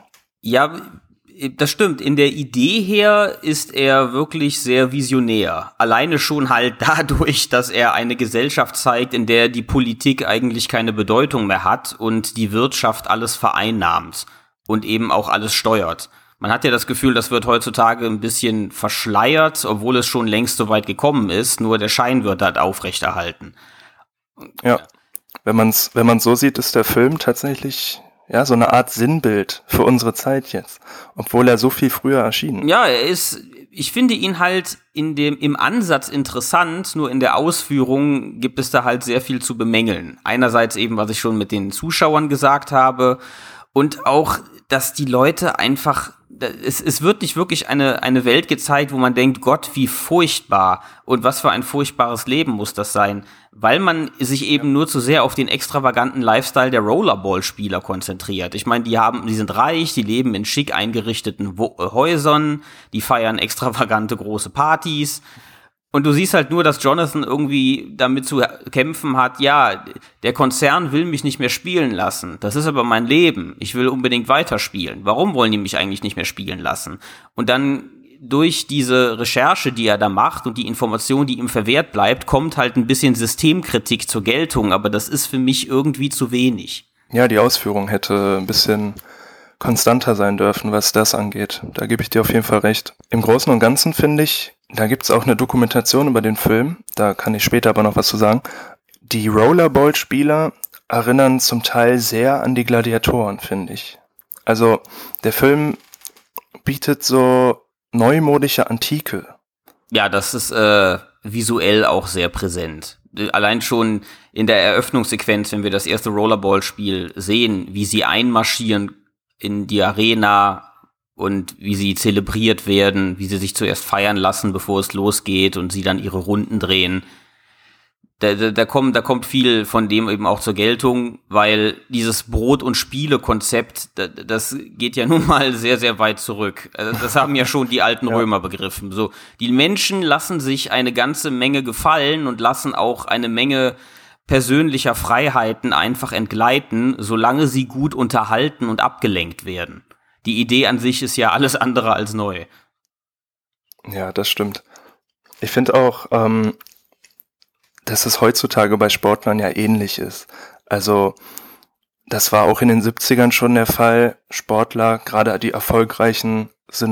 Ja, das stimmt. In der Idee her ist er wirklich sehr visionär. Alleine schon halt dadurch, dass er eine Gesellschaft zeigt, in der die Politik eigentlich keine Bedeutung mehr hat und die Wirtschaft alles vereinnahmt und eben auch alles steuert. Man hat ja das Gefühl, das wird heutzutage ein bisschen verschleiert, obwohl es schon längst so weit gekommen ist, nur der Schein wird halt aufrechterhalten. Ja, wenn man's so sieht, ist der Film tatsächlich ja so eine Art Sinnbild für unsere Zeit jetzt, obwohl er so viel früher erschien. Ja, ich finde ihn halt im Ansatz interessant, nur in der Ausführung gibt es da halt sehr viel zu bemängeln. Einerseits eben, was ich schon mit den Zuschauern gesagt habe und auch, dass die Leute einfach, es wird nicht wirklich eine Welt gezeigt, wo man denkt, Gott, wie furchtbar und was für ein furchtbares Leben muss das sein, weil man sich eben nur zu sehr auf den extravaganten Lifestyle der Rollerball-Spieler konzentriert. Ich meine, die sind reich, die leben in schick eingerichteten Häusern, die feiern extravagante große Partys. Und du siehst halt nur, dass Jonathan irgendwie damit zu kämpfen hat, ja, der Konzern will mich nicht mehr spielen lassen. Das ist aber mein Leben. Ich will unbedingt weiterspielen. Warum wollen die mich eigentlich nicht mehr spielen lassen? Und dann durch diese Recherche, die er da macht und die Information, die ihm verwehrt bleibt, kommt halt ein bisschen Systemkritik zur Geltung. Aber das ist für mich irgendwie zu wenig. Ja, die Ausführung hätte ein bisschen konstanter sein dürfen, was das angeht. Da gebe ich dir auf jeden Fall recht. Im Großen und Ganzen finde ich, da gibt es auch eine Dokumentation über den Film, da kann ich später aber noch was zu sagen. Die Rollerball-Spieler erinnern zum Teil sehr an die Gladiatoren, finde ich. Also der Film bietet so neumodische Antike. Ja, das ist visuell auch sehr präsent. Allein schon in der Eröffnungssequenz, wenn wir das erste Rollerball-Spiel sehen, wie sie einmarschieren in die Arena und wie sie zelebriert werden, wie sie sich zuerst feiern lassen, bevor es losgeht und sie dann ihre Runden drehen. Da kommt viel von dem eben auch zur Geltung, weil dieses Brot- und Spiele-Konzept, das geht ja nun mal sehr, sehr weit zurück. Also das haben ja schon die alten Römer begriffen. So, die Menschen lassen sich eine ganze Menge gefallen und lassen auch eine Menge persönlicher Freiheiten einfach entgleiten, solange sie gut unterhalten und abgelenkt werden. Die Idee an sich ist ja alles andere als neu. Ja, das stimmt. Ich finde auch, dass es heutzutage bei Sportlern ja ähnlich ist. Also das war auch in den 70ern schon der Fall. Sportler, gerade die Erfolgreichen,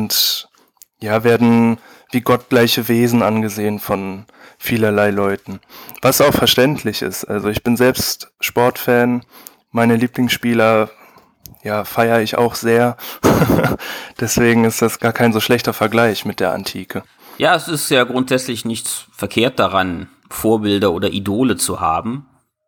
werden wie gottgleiche Wesen angesehen von vielerlei Leuten. Was auch verständlich ist. Also ich bin selbst Sportfan. Meine Lieblingsspieler feiere ich auch sehr. Deswegen ist das gar kein so schlechter Vergleich mit der Antike. Ja, es ist ja grundsätzlich nichts verkehrt daran, Vorbilder oder Idole zu haben.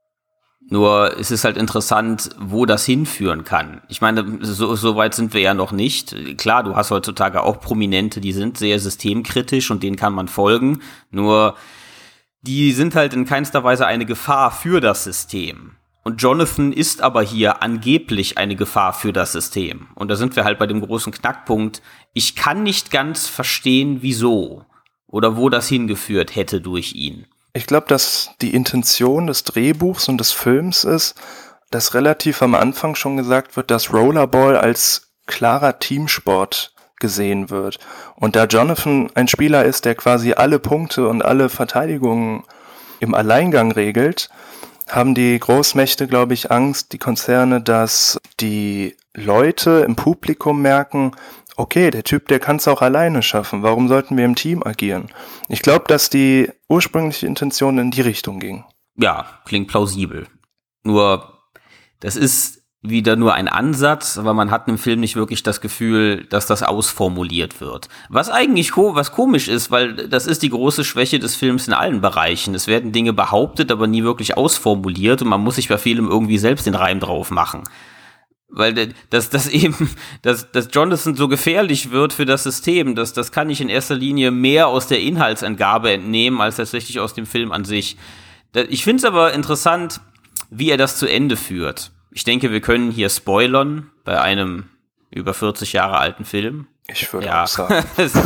Nur es ist halt interessant, wo das hinführen kann. Ich meine, so weit sind wir ja noch nicht. Klar, du hast heutzutage auch Prominente, die sind sehr systemkritisch und denen kann man folgen. Nur die sind halt in keinster Weise eine Gefahr für das System. Und Jonathan ist aber hier angeblich eine Gefahr für das System. Und da sind wir halt bei dem großen Knackpunkt. Ich kann nicht ganz verstehen, wieso. oder wo das hingeführt hätte durch ihn. Ich glaube, dass die Intention des Drehbuchs und des Films ist, dass relativ am Anfang schon gesagt wird, dass Rollerball als klarer Teamsport gesehen wird. Und da Jonathan ein Spieler ist, der quasi alle Punkte und alle Verteidigungen im Alleingang regelt, haben die Großmächte, glaube ich, Angst, die Konzerne, dass die Leute im Publikum merken, okay, der Typ, der kann es auch alleine schaffen, warum sollten wir im Team agieren? Ich glaube, dass die ursprüngliche Intention in die Richtung ging. Ja, klingt plausibel. Nur, das ist wieder nur ein Ansatz, aber man hat im Film nicht wirklich das Gefühl, dass das ausformuliert wird. Was eigentlich was komisch ist, weil das ist die große Schwäche des Films in allen Bereichen. Es werden Dinge behauptet, aber nie wirklich ausformuliert und man muss sich bei vielem irgendwie selbst den Reim drauf machen. Weil dass Jonathan so gefährlich wird für das System, das kann ich in erster Linie mehr aus der Inhaltsangabe entnehmen, als tatsächlich aus dem Film an sich. Ich finde es aber interessant, wie er das zu Ende führt. Ich denke, wir können hier spoilern bei einem über 40 Jahre alten Film. Ich würde auch sagen.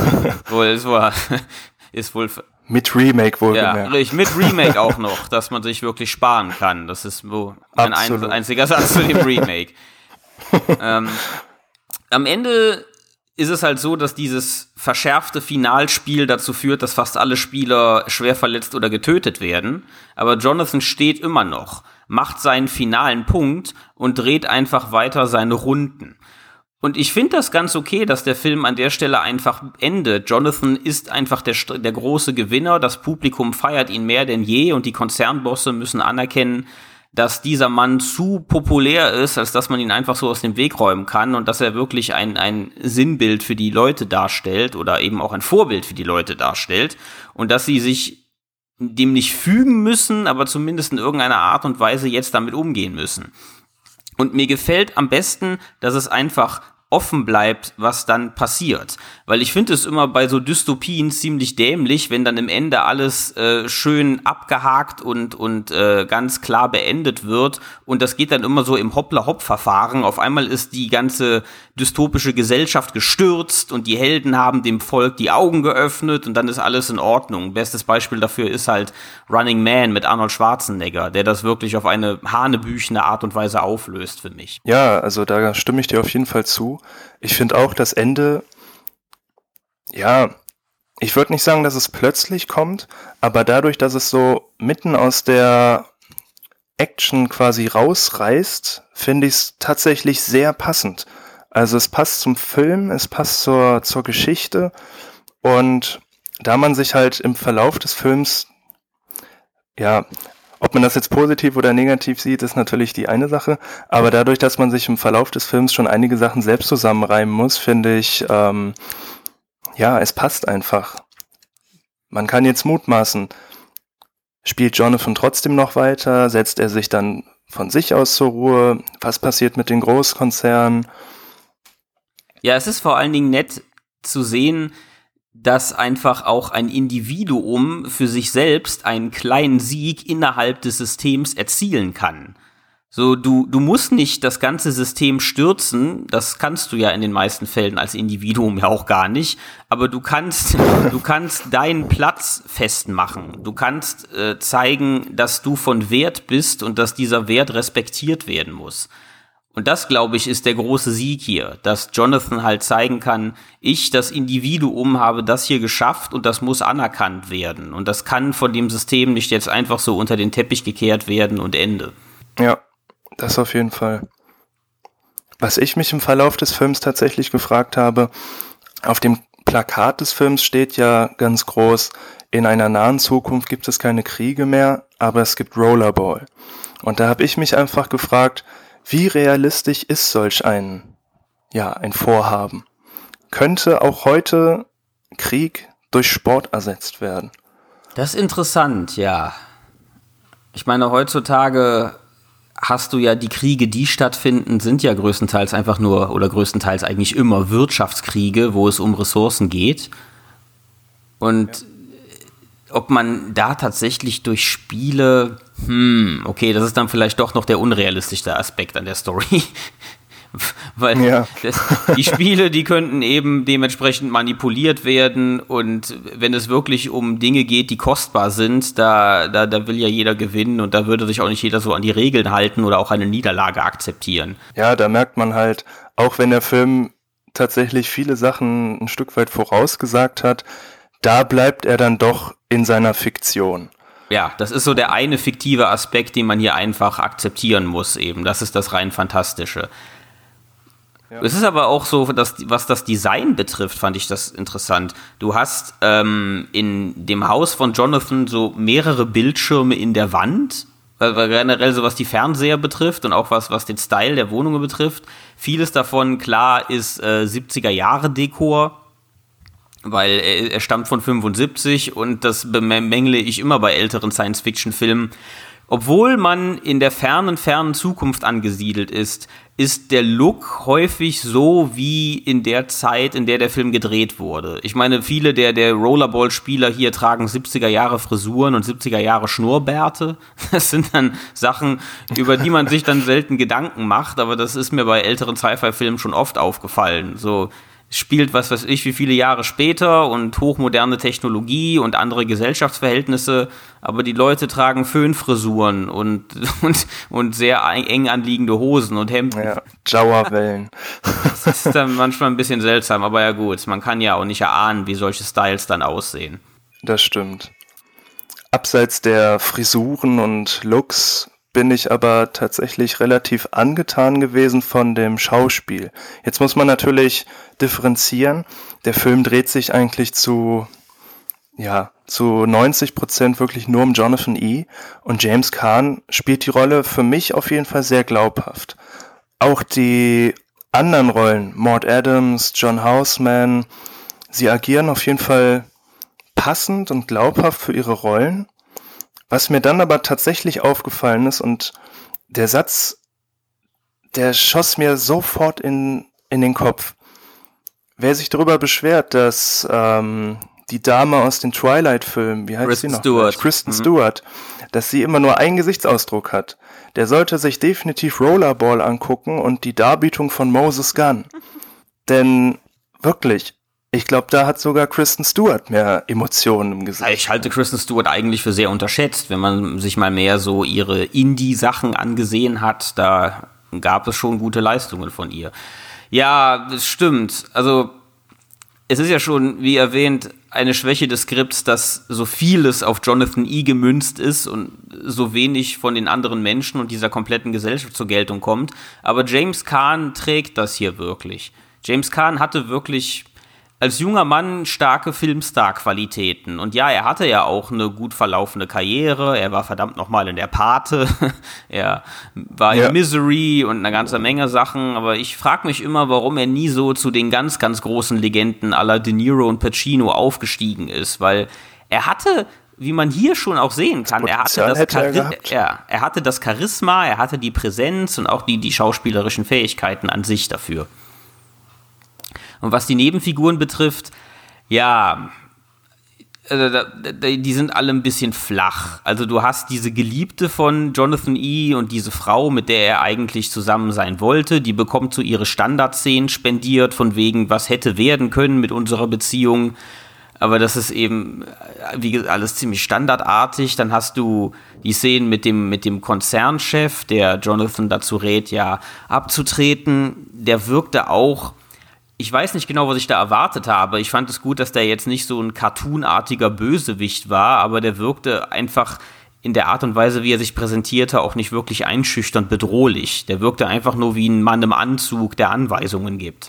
ist wohl mit Remake wohlgemerkt. Ja, mit Remake auch noch, dass man sich wirklich sparen kann. Das ist mein einziger Satz zu dem Remake. Am Ende ist es halt so, dass dieses verschärfte Finalspiel dazu führt, dass fast alle Spieler schwer verletzt oder getötet werden. Aber Jonathan steht immer noch, macht seinen finalen Punkt und dreht einfach weiter seine Runden. Und ich finde das ganz okay, dass der Film an der Stelle einfach endet. Jonathan ist einfach der große Gewinner, das Publikum feiert ihn mehr denn je und die Konzernbosse müssen anerkennen, dass dieser Mann zu populär ist, als dass man ihn einfach so aus dem Weg räumen kann und dass er wirklich ein Sinnbild für die Leute darstellt oder eben auch ein Vorbild für die Leute darstellt und dass sie sich dem nicht fügen müssen, aber zumindest in irgendeiner Art und Weise jetzt damit umgehen müssen. Und mir gefällt am besten, dass es einfach offen bleibt, was dann passiert. Weil ich finde es immer bei so Dystopien ziemlich dämlich, wenn dann im Ende alles schön abgehakt und ganz klar beendet wird. Und das geht dann immer so im Hoppla-Hopp-Verfahren. Auf einmal ist die ganze dystopische Gesellschaft gestürzt und die Helden haben dem Volk die Augen geöffnet und dann ist alles in Ordnung. Bestes Beispiel dafür ist halt Running Man mit Arnold Schwarzenegger, der das wirklich auf eine hanebüchene Art und Weise auflöst für mich. Ja, also da stimme ich dir auf jeden Fall zu. Ich finde auch das Ende, ja, ich würde nicht sagen, dass es plötzlich kommt, aber dadurch, dass es so mitten aus der Action quasi rausreißt, finde ich es tatsächlich sehr passend. Also es passt zum Film, es passt zur Geschichte und da man sich halt im Verlauf des Films, ja, ob man das jetzt positiv oder negativ sieht, ist natürlich die eine Sache, aber dadurch, dass man sich im Verlauf des Films schon einige Sachen selbst zusammenreimen muss, finde ich, ja, es passt einfach. Man kann jetzt mutmaßen, spielt Jonathan trotzdem noch weiter, setzt er sich dann von sich aus zur Ruhe, was passiert mit den Großkonzernen? Ja, es ist vor allen Dingen nett zu sehen, dass einfach auch ein Individuum für sich selbst einen kleinen Sieg innerhalb des Systems erzielen kann. So, du musst nicht das ganze System stürzen, das kannst du ja in den meisten Fällen als Individuum ja auch gar nicht, aber du kannst deinen Platz festmachen. Du kannst zeigen, dass du von Wert bist und dass dieser Wert respektiert werden muss. Und das, glaube ich, ist der große Sieg hier, dass Jonathan halt zeigen kann, ich, das Individuum, habe das hier geschafft und das muss anerkannt werden. Und das kann von dem System nicht jetzt einfach so unter den Teppich gekehrt werden und Ende. Ja, das auf jeden Fall. Was ich mich im Verlauf des Films tatsächlich gefragt habe, auf dem Plakat des Films steht ja ganz groß, in einer nahen Zukunft gibt es keine Kriege mehr, aber es gibt Rollerball. Und da habe ich mich einfach gefragt, wie realistisch ist solch ein Vorhaben? Könnte auch heute Krieg durch Sport ersetzt werden? Das ist interessant, ja. Ich meine, heutzutage hast du ja die Kriege, die stattfinden, sind ja größtenteils einfach nur oder größtenteils eigentlich immer Wirtschaftskriege, wo es um Ressourcen geht. Und ob man da tatsächlich durch Spiele, okay, das ist dann vielleicht doch noch der unrealistischste Aspekt an der Story. Weil die Spiele, die könnten eben dementsprechend manipuliert werden und wenn es wirklich um Dinge geht, die kostbar sind, da will ja jeder gewinnen und da würde sich auch nicht jeder so an die Regeln halten oder auch eine Niederlage akzeptieren. Ja, da merkt man halt, auch wenn der Film tatsächlich viele Sachen ein Stück weit vorausgesagt hat, da bleibt er dann doch in seiner Fiktion. Ja, das ist so der eine fiktive Aspekt, den man hier einfach akzeptieren muss eben. Das ist das rein Fantastische. Ja. Es ist aber auch so, was das Design betrifft, fand ich das interessant. Du hast in dem Haus von Jonathan so mehrere Bildschirme in der Wand, generell so was die Fernseher betrifft und auch was den Style der Wohnungen betrifft. Vieles davon, klar, ist 70er-Jahre-Dekor, weil er stammt von 75 und das bemängle ich immer bei älteren Science-Fiction-Filmen. Obwohl man in der fernen Zukunft angesiedelt ist der Look häufig so wie in der Zeit, in der Film gedreht wurde. Ich meine, viele der Rollerball-Spieler hier tragen 70er-Jahre Frisuren und 70er-Jahre Schnurrbärte. Das sind dann Sachen, über die man sich dann selten Gedanken macht, aber das ist mir bei älteren Sci-Fi-Filmen schon oft aufgefallen. So spielt, was weiß ich, wie viele Jahre später und hochmoderne Technologie und andere Gesellschaftsverhältnisse, aber die Leute tragen Föhnfrisuren und sehr eng anliegende Hosen und Hemden. Ja, Jauerwellen. Das ist dann manchmal ein bisschen seltsam, aber ja gut, man kann ja auch nicht erahnen, wie solche Styles dann aussehen. Das stimmt. Abseits der Frisuren und Looks bin ich aber tatsächlich relativ angetan gewesen von dem Schauspiel. Jetzt muss man natürlich differenzieren. Der Film dreht sich eigentlich zu 90% wirklich nur um Jonathan E. Und James Caan spielt die Rolle für mich auf jeden Fall sehr glaubhaft. Auch die anderen Rollen, Maud Adams, John Houseman, sie agieren auf jeden Fall passend und glaubhaft für ihre Rollen. Was mir dann aber tatsächlich aufgefallen ist und der Satz, der schoss mir sofort in den Kopf. Wer sich darüber beschwert, dass die Dame aus den Twilight-Filmen, wie heißt sie noch? Kristen Stewart, dass sie immer nur einen Gesichtsausdruck hat, der sollte sich definitiv Rollerball angucken und die Darbietung von Moses Gunn. Denn wirklich, ich glaube, da hat sogar Kristen Stewart mehr Emotionen im Gesicht. Ich halte Kristen Stewart eigentlich für sehr unterschätzt. Wenn man sich mal mehr so ihre Indie-Sachen angesehen hat, da gab es schon gute Leistungen von ihr. Ja, das stimmt. Also es ist ja schon, wie erwähnt, eine Schwäche des Skripts, dass so vieles auf Jonathan E. gemünzt ist und so wenig von den anderen Menschen und dieser kompletten Gesellschaft zur Geltung kommt. Aber James Caan trägt das hier wirklich. James Caan hatte wirklich als junger Mann starke Filmstar-Qualitäten. Und ja, er hatte ja auch eine gut verlaufende Karriere. Er war verdammt nochmal in der Pate. Er war in Misery und eine ganze Menge Sachen. Aber ich frage mich immer, warum er nie so zu den ganz, ganz großen Legenden à la De Niro und Pacino aufgestiegen ist. Weil er hatte, wie man hier schon auch sehen kann, er hatte das Charisma, er hatte die Präsenz und auch die schauspielerischen Fähigkeiten an sich dafür. Und was die Nebenfiguren betrifft, ja, die sind alle ein bisschen flach. Also du hast diese Geliebte von Jonathan E. und diese Frau, mit der er eigentlich zusammen sein wollte, die bekommt so ihre Standardszenen spendiert, von wegen, was hätte werden können mit unserer Beziehung. Aber das ist eben, wie gesagt, alles ziemlich standardartig. Dann hast du die Szenen mit dem Konzernchef, der Jonathan dazu rät, ja, abzutreten. Der wirkte auch, ich weiß nicht genau, was ich da erwartet habe. Ich fand es gut, dass der jetzt nicht so ein cartoonartiger Bösewicht war, aber der wirkte einfach in der Art und Weise, wie er sich präsentierte, auch nicht wirklich einschüchternd bedrohlich. Der wirkte einfach nur wie ein Mann im Anzug, der Anweisungen gibt.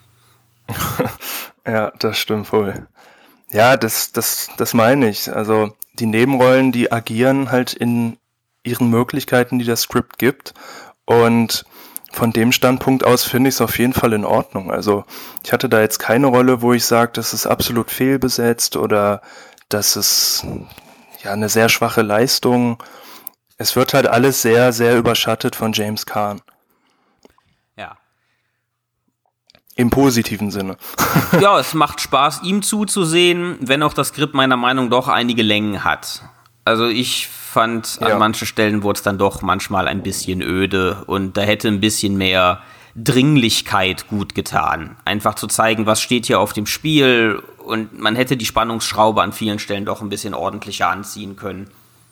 Ja, das stimmt wohl. Ja, das meine ich. Also die Nebenrollen, die agieren halt in ihren Möglichkeiten, die das Skript gibt. Und von dem Standpunkt aus finde ich es auf jeden Fall in Ordnung. Also ich hatte da jetzt keine Rolle, wo ich sage, das ist absolut fehlbesetzt oder das ist ja eine sehr schwache Leistung. Es wird halt alles sehr, sehr überschattet von James Caan. Ja. Im positiven Sinne. Ja, es macht Spaß, ihm zuzusehen, wenn auch das Skript meiner Meinung nach doch einige Längen hat. Also ich fand, an manchen Stellen wurde es dann doch manchmal ein bisschen öde und da hätte ein bisschen mehr Dringlichkeit gut getan. Einfach zu zeigen, was steht hier auf dem Spiel, und man hätte die Spannungsschraube an vielen Stellen doch ein bisschen ordentlicher anziehen können.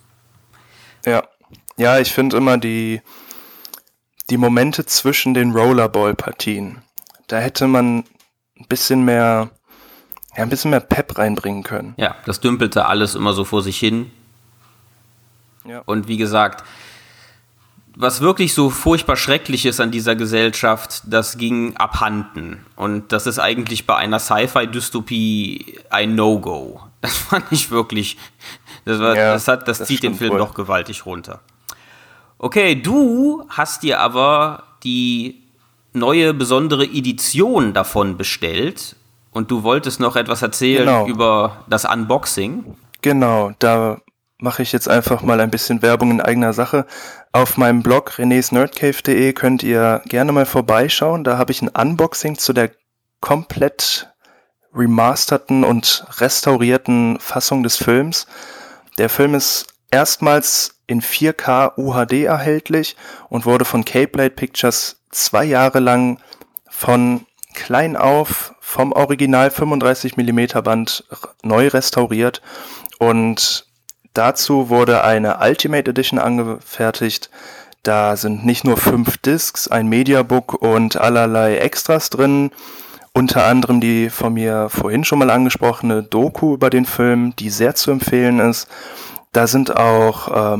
Ja, ich finde immer die Momente zwischen den Rollerball-Partien, da hätte man ein bisschen mehr Pep reinbringen können. Ja, das dümpelte alles immer so vor sich hin. Ja. Und wie gesagt, was wirklich so furchtbar schrecklich ist an dieser Gesellschaft, das ging abhanden. Und das ist eigentlich bei einer Sci-Fi-Dystopie ein No-Go. Das fand ich wirklich, das zieht den Film doch gewaltig runter. Okay, du hast dir aber die neue besondere Edition davon bestellt und du wolltest noch etwas erzählen über das Unboxing. Genau, da mache ich jetzt einfach mal ein bisschen Werbung in eigener Sache. Auf meinem Blog renesnerdcave.de könnt ihr gerne mal vorbeischauen. Da habe ich ein Unboxing zu der komplett remasterten und restaurierten Fassung des Films. Der Film ist erstmals in 4K UHD erhältlich und wurde von Cape Light Pictures 2 Jahre lang von klein auf vom Original 35mm Band neu restauriert, und dazu wurde eine Ultimate Edition angefertigt. Da sind nicht nur 5 Discs, ein Mediabook und allerlei Extras drin. Unter anderem die von mir vorhin schon mal angesprochene Doku über den Film, die sehr zu empfehlen ist. Da sind auch,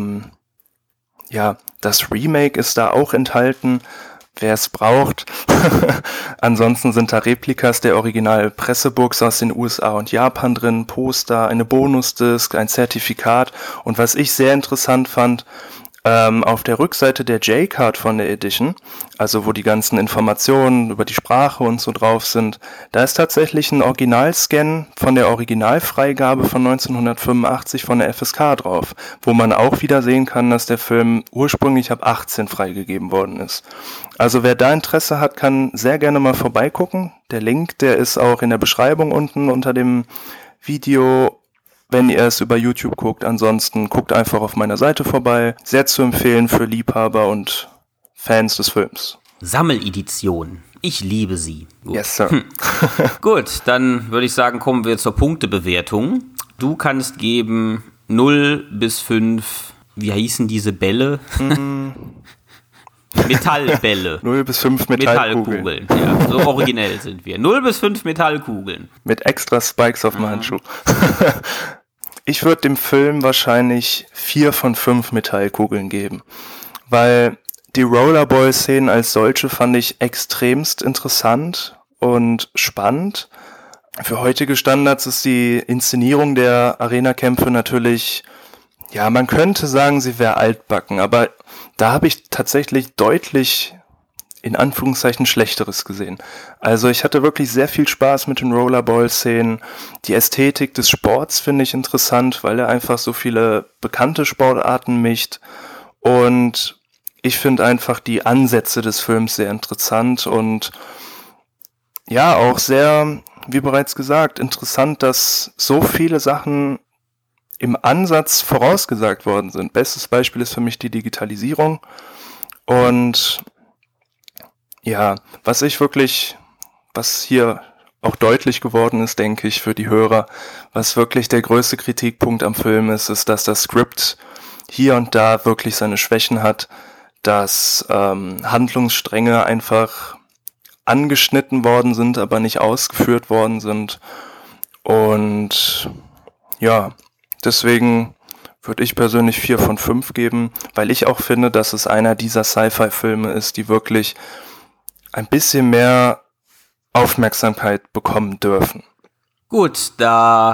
das Remake ist da auch enthalten, wer es braucht. Ansonsten sind da Replikas der Original-Pressebooks aus den USA und Japan drin, Poster, eine Bonusdisk, ein Zertifikat. Und was ich sehr interessant fand, auf der Rückseite der J-Card von der Edition, also wo die ganzen Informationen über die Sprache und so drauf sind, da ist tatsächlich ein Originalscan von der Originalfreigabe von 1985 von der FSK drauf, wo man auch wieder sehen kann, dass der Film ursprünglich ab 18 freigegeben worden ist. Also wer da Interesse hat, kann sehr gerne mal vorbeigucken. Der Link, der ist auch in der Beschreibung unten unter dem Video, wenn ihr es über YouTube guckt. Ansonsten guckt einfach auf meiner Seite vorbei. Sehr zu empfehlen für Liebhaber und Fans des Films. Sammeledition. Ich liebe sie. Gut. Yes, Sir. Gut, dann würde ich sagen, kommen wir zur Punktebewertung. Du kannst geben 0 bis 5, wie hießen diese Bälle? Metallbälle. 0 bis 5 Metallkugeln. Ja, so originell sind wir. 0 bis 5 Metallkugeln. Mit extra Spikes auf dem Handschuh. Ich würde dem Film wahrscheinlich 4 von 5 Metallkugeln geben, weil die Rollerball-Szenen als solche fand ich extremst interessant und spannend. Für heutige Standards ist die Inszenierung der Arena-Kämpfe natürlich, ja, man könnte sagen, sie wäre altbacken, aber da habe ich tatsächlich deutlich, in Anführungszeichen, Schlechteres gesehen. Also ich hatte wirklich sehr viel Spaß mit den Rollerball-Szenen. Die Ästhetik des Sports finde ich interessant, weil er einfach so viele bekannte Sportarten mischt. Und ich finde einfach die Ansätze des Films sehr interessant und ja, auch sehr, wie bereits gesagt, interessant, dass so viele Sachen im Ansatz vorausgesagt worden sind. Bestes Beispiel ist für mich die Digitalisierung. Und ja, was hier auch deutlich geworden ist, denke ich, für die Hörer, was wirklich der größte Kritikpunkt am Film ist, dass das Skript hier und da wirklich seine Schwächen hat, dass Handlungsstränge einfach angeschnitten worden sind, aber nicht ausgeführt worden sind. Und ja, deswegen würde ich persönlich 4 von 5 geben, weil ich auch finde, dass es einer dieser Sci-Fi-Filme ist, die wirklich ein bisschen mehr Aufmerksamkeit bekommen dürfen. Gut, da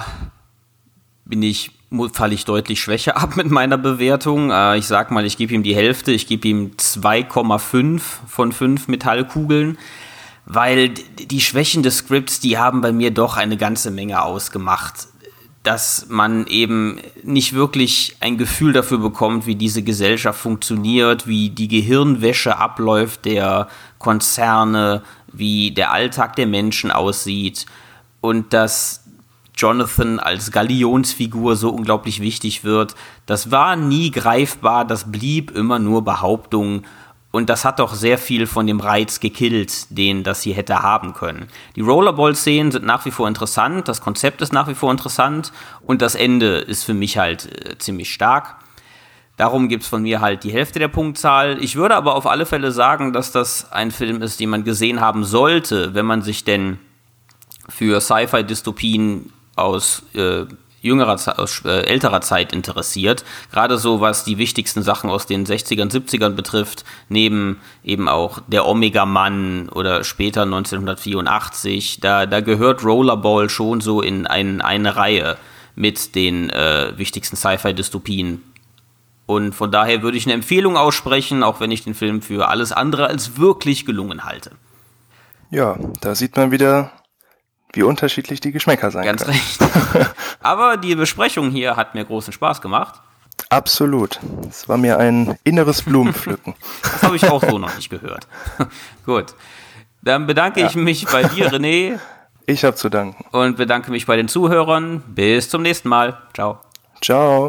falle ich deutlich schwächer ab mit meiner Bewertung. Ich sag mal, ich gebe ihm die Hälfte. Ich gebe ihm 2,5 von 5 Metallkugeln, weil die Schwächen des Skripts, die haben bei mir doch eine ganze Menge ausgemacht, dass man eben nicht wirklich ein Gefühl dafür bekommt, wie diese Gesellschaft funktioniert, wie die Gehirnwäsche abläuft der Konzerne, wie der Alltag der Menschen aussieht und dass Jonathan als Galionsfigur so unglaublich wichtig wird. Das war nie greifbar, das blieb immer nur Behauptung Und das hat doch sehr viel von dem Reiz gekillt, den das hier hätte haben können. Die Rollerball-Szenen sind nach wie vor interessant, das Konzept ist nach wie vor interessant und das Ende ist für mich halt ziemlich stark. Darum gibt's von mir halt die Hälfte der Punktzahl. Ich würde aber auf alle Fälle sagen, dass das ein Film ist, den man gesehen haben sollte, wenn man sich denn für Sci-Fi-Dystopien aus älterer Zeit interessiert. Gerade so, was die wichtigsten Sachen aus den 60ern, 70ern betrifft, neben eben auch der Omega-Mann oder später 1984. Da gehört Rollerball schon so in eine Reihe mit den wichtigsten Sci-Fi-Dystopien. Und von daher würde ich eine Empfehlung aussprechen, auch wenn ich den Film für alles andere als wirklich gelungen halte. Ja, da sieht man wieder, wie unterschiedlich die Geschmäcker sein können. Ganz recht. Aber die Besprechung hier hat mir großen Spaß gemacht. Absolut. Es war mir ein inneres Blumenpflücken. Das habe ich auch so noch nicht gehört. Gut. Dann bedanke ich mich bei dir, René. Ich habe zu danken. Und bedanke mich bei den Zuhörern. Bis zum nächsten Mal. Ciao. Ciao.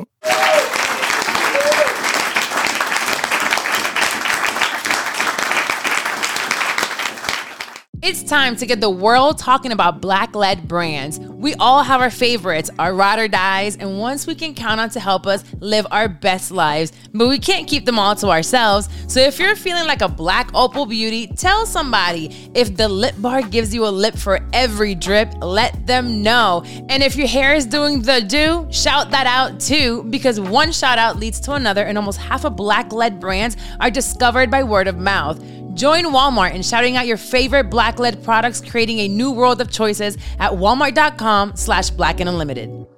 It's time to get the world talking about Black-led brands. We all have our favorites, our ride or dies, and ones we can count on to help us live our best lives. But we can't keep them all to ourselves. So if you're feeling like a Black Opal beauty, tell somebody. If the lip bar gives you a lip for every drip, let them know. And if your hair is doing the do, shout that out too, because one shout out leads to another, and almost half of Black-led brands are discovered by word of mouth. Join Walmart in shouting out your favorite Black-led products, creating a new world of choices at walmart.com/Black and Unlimited.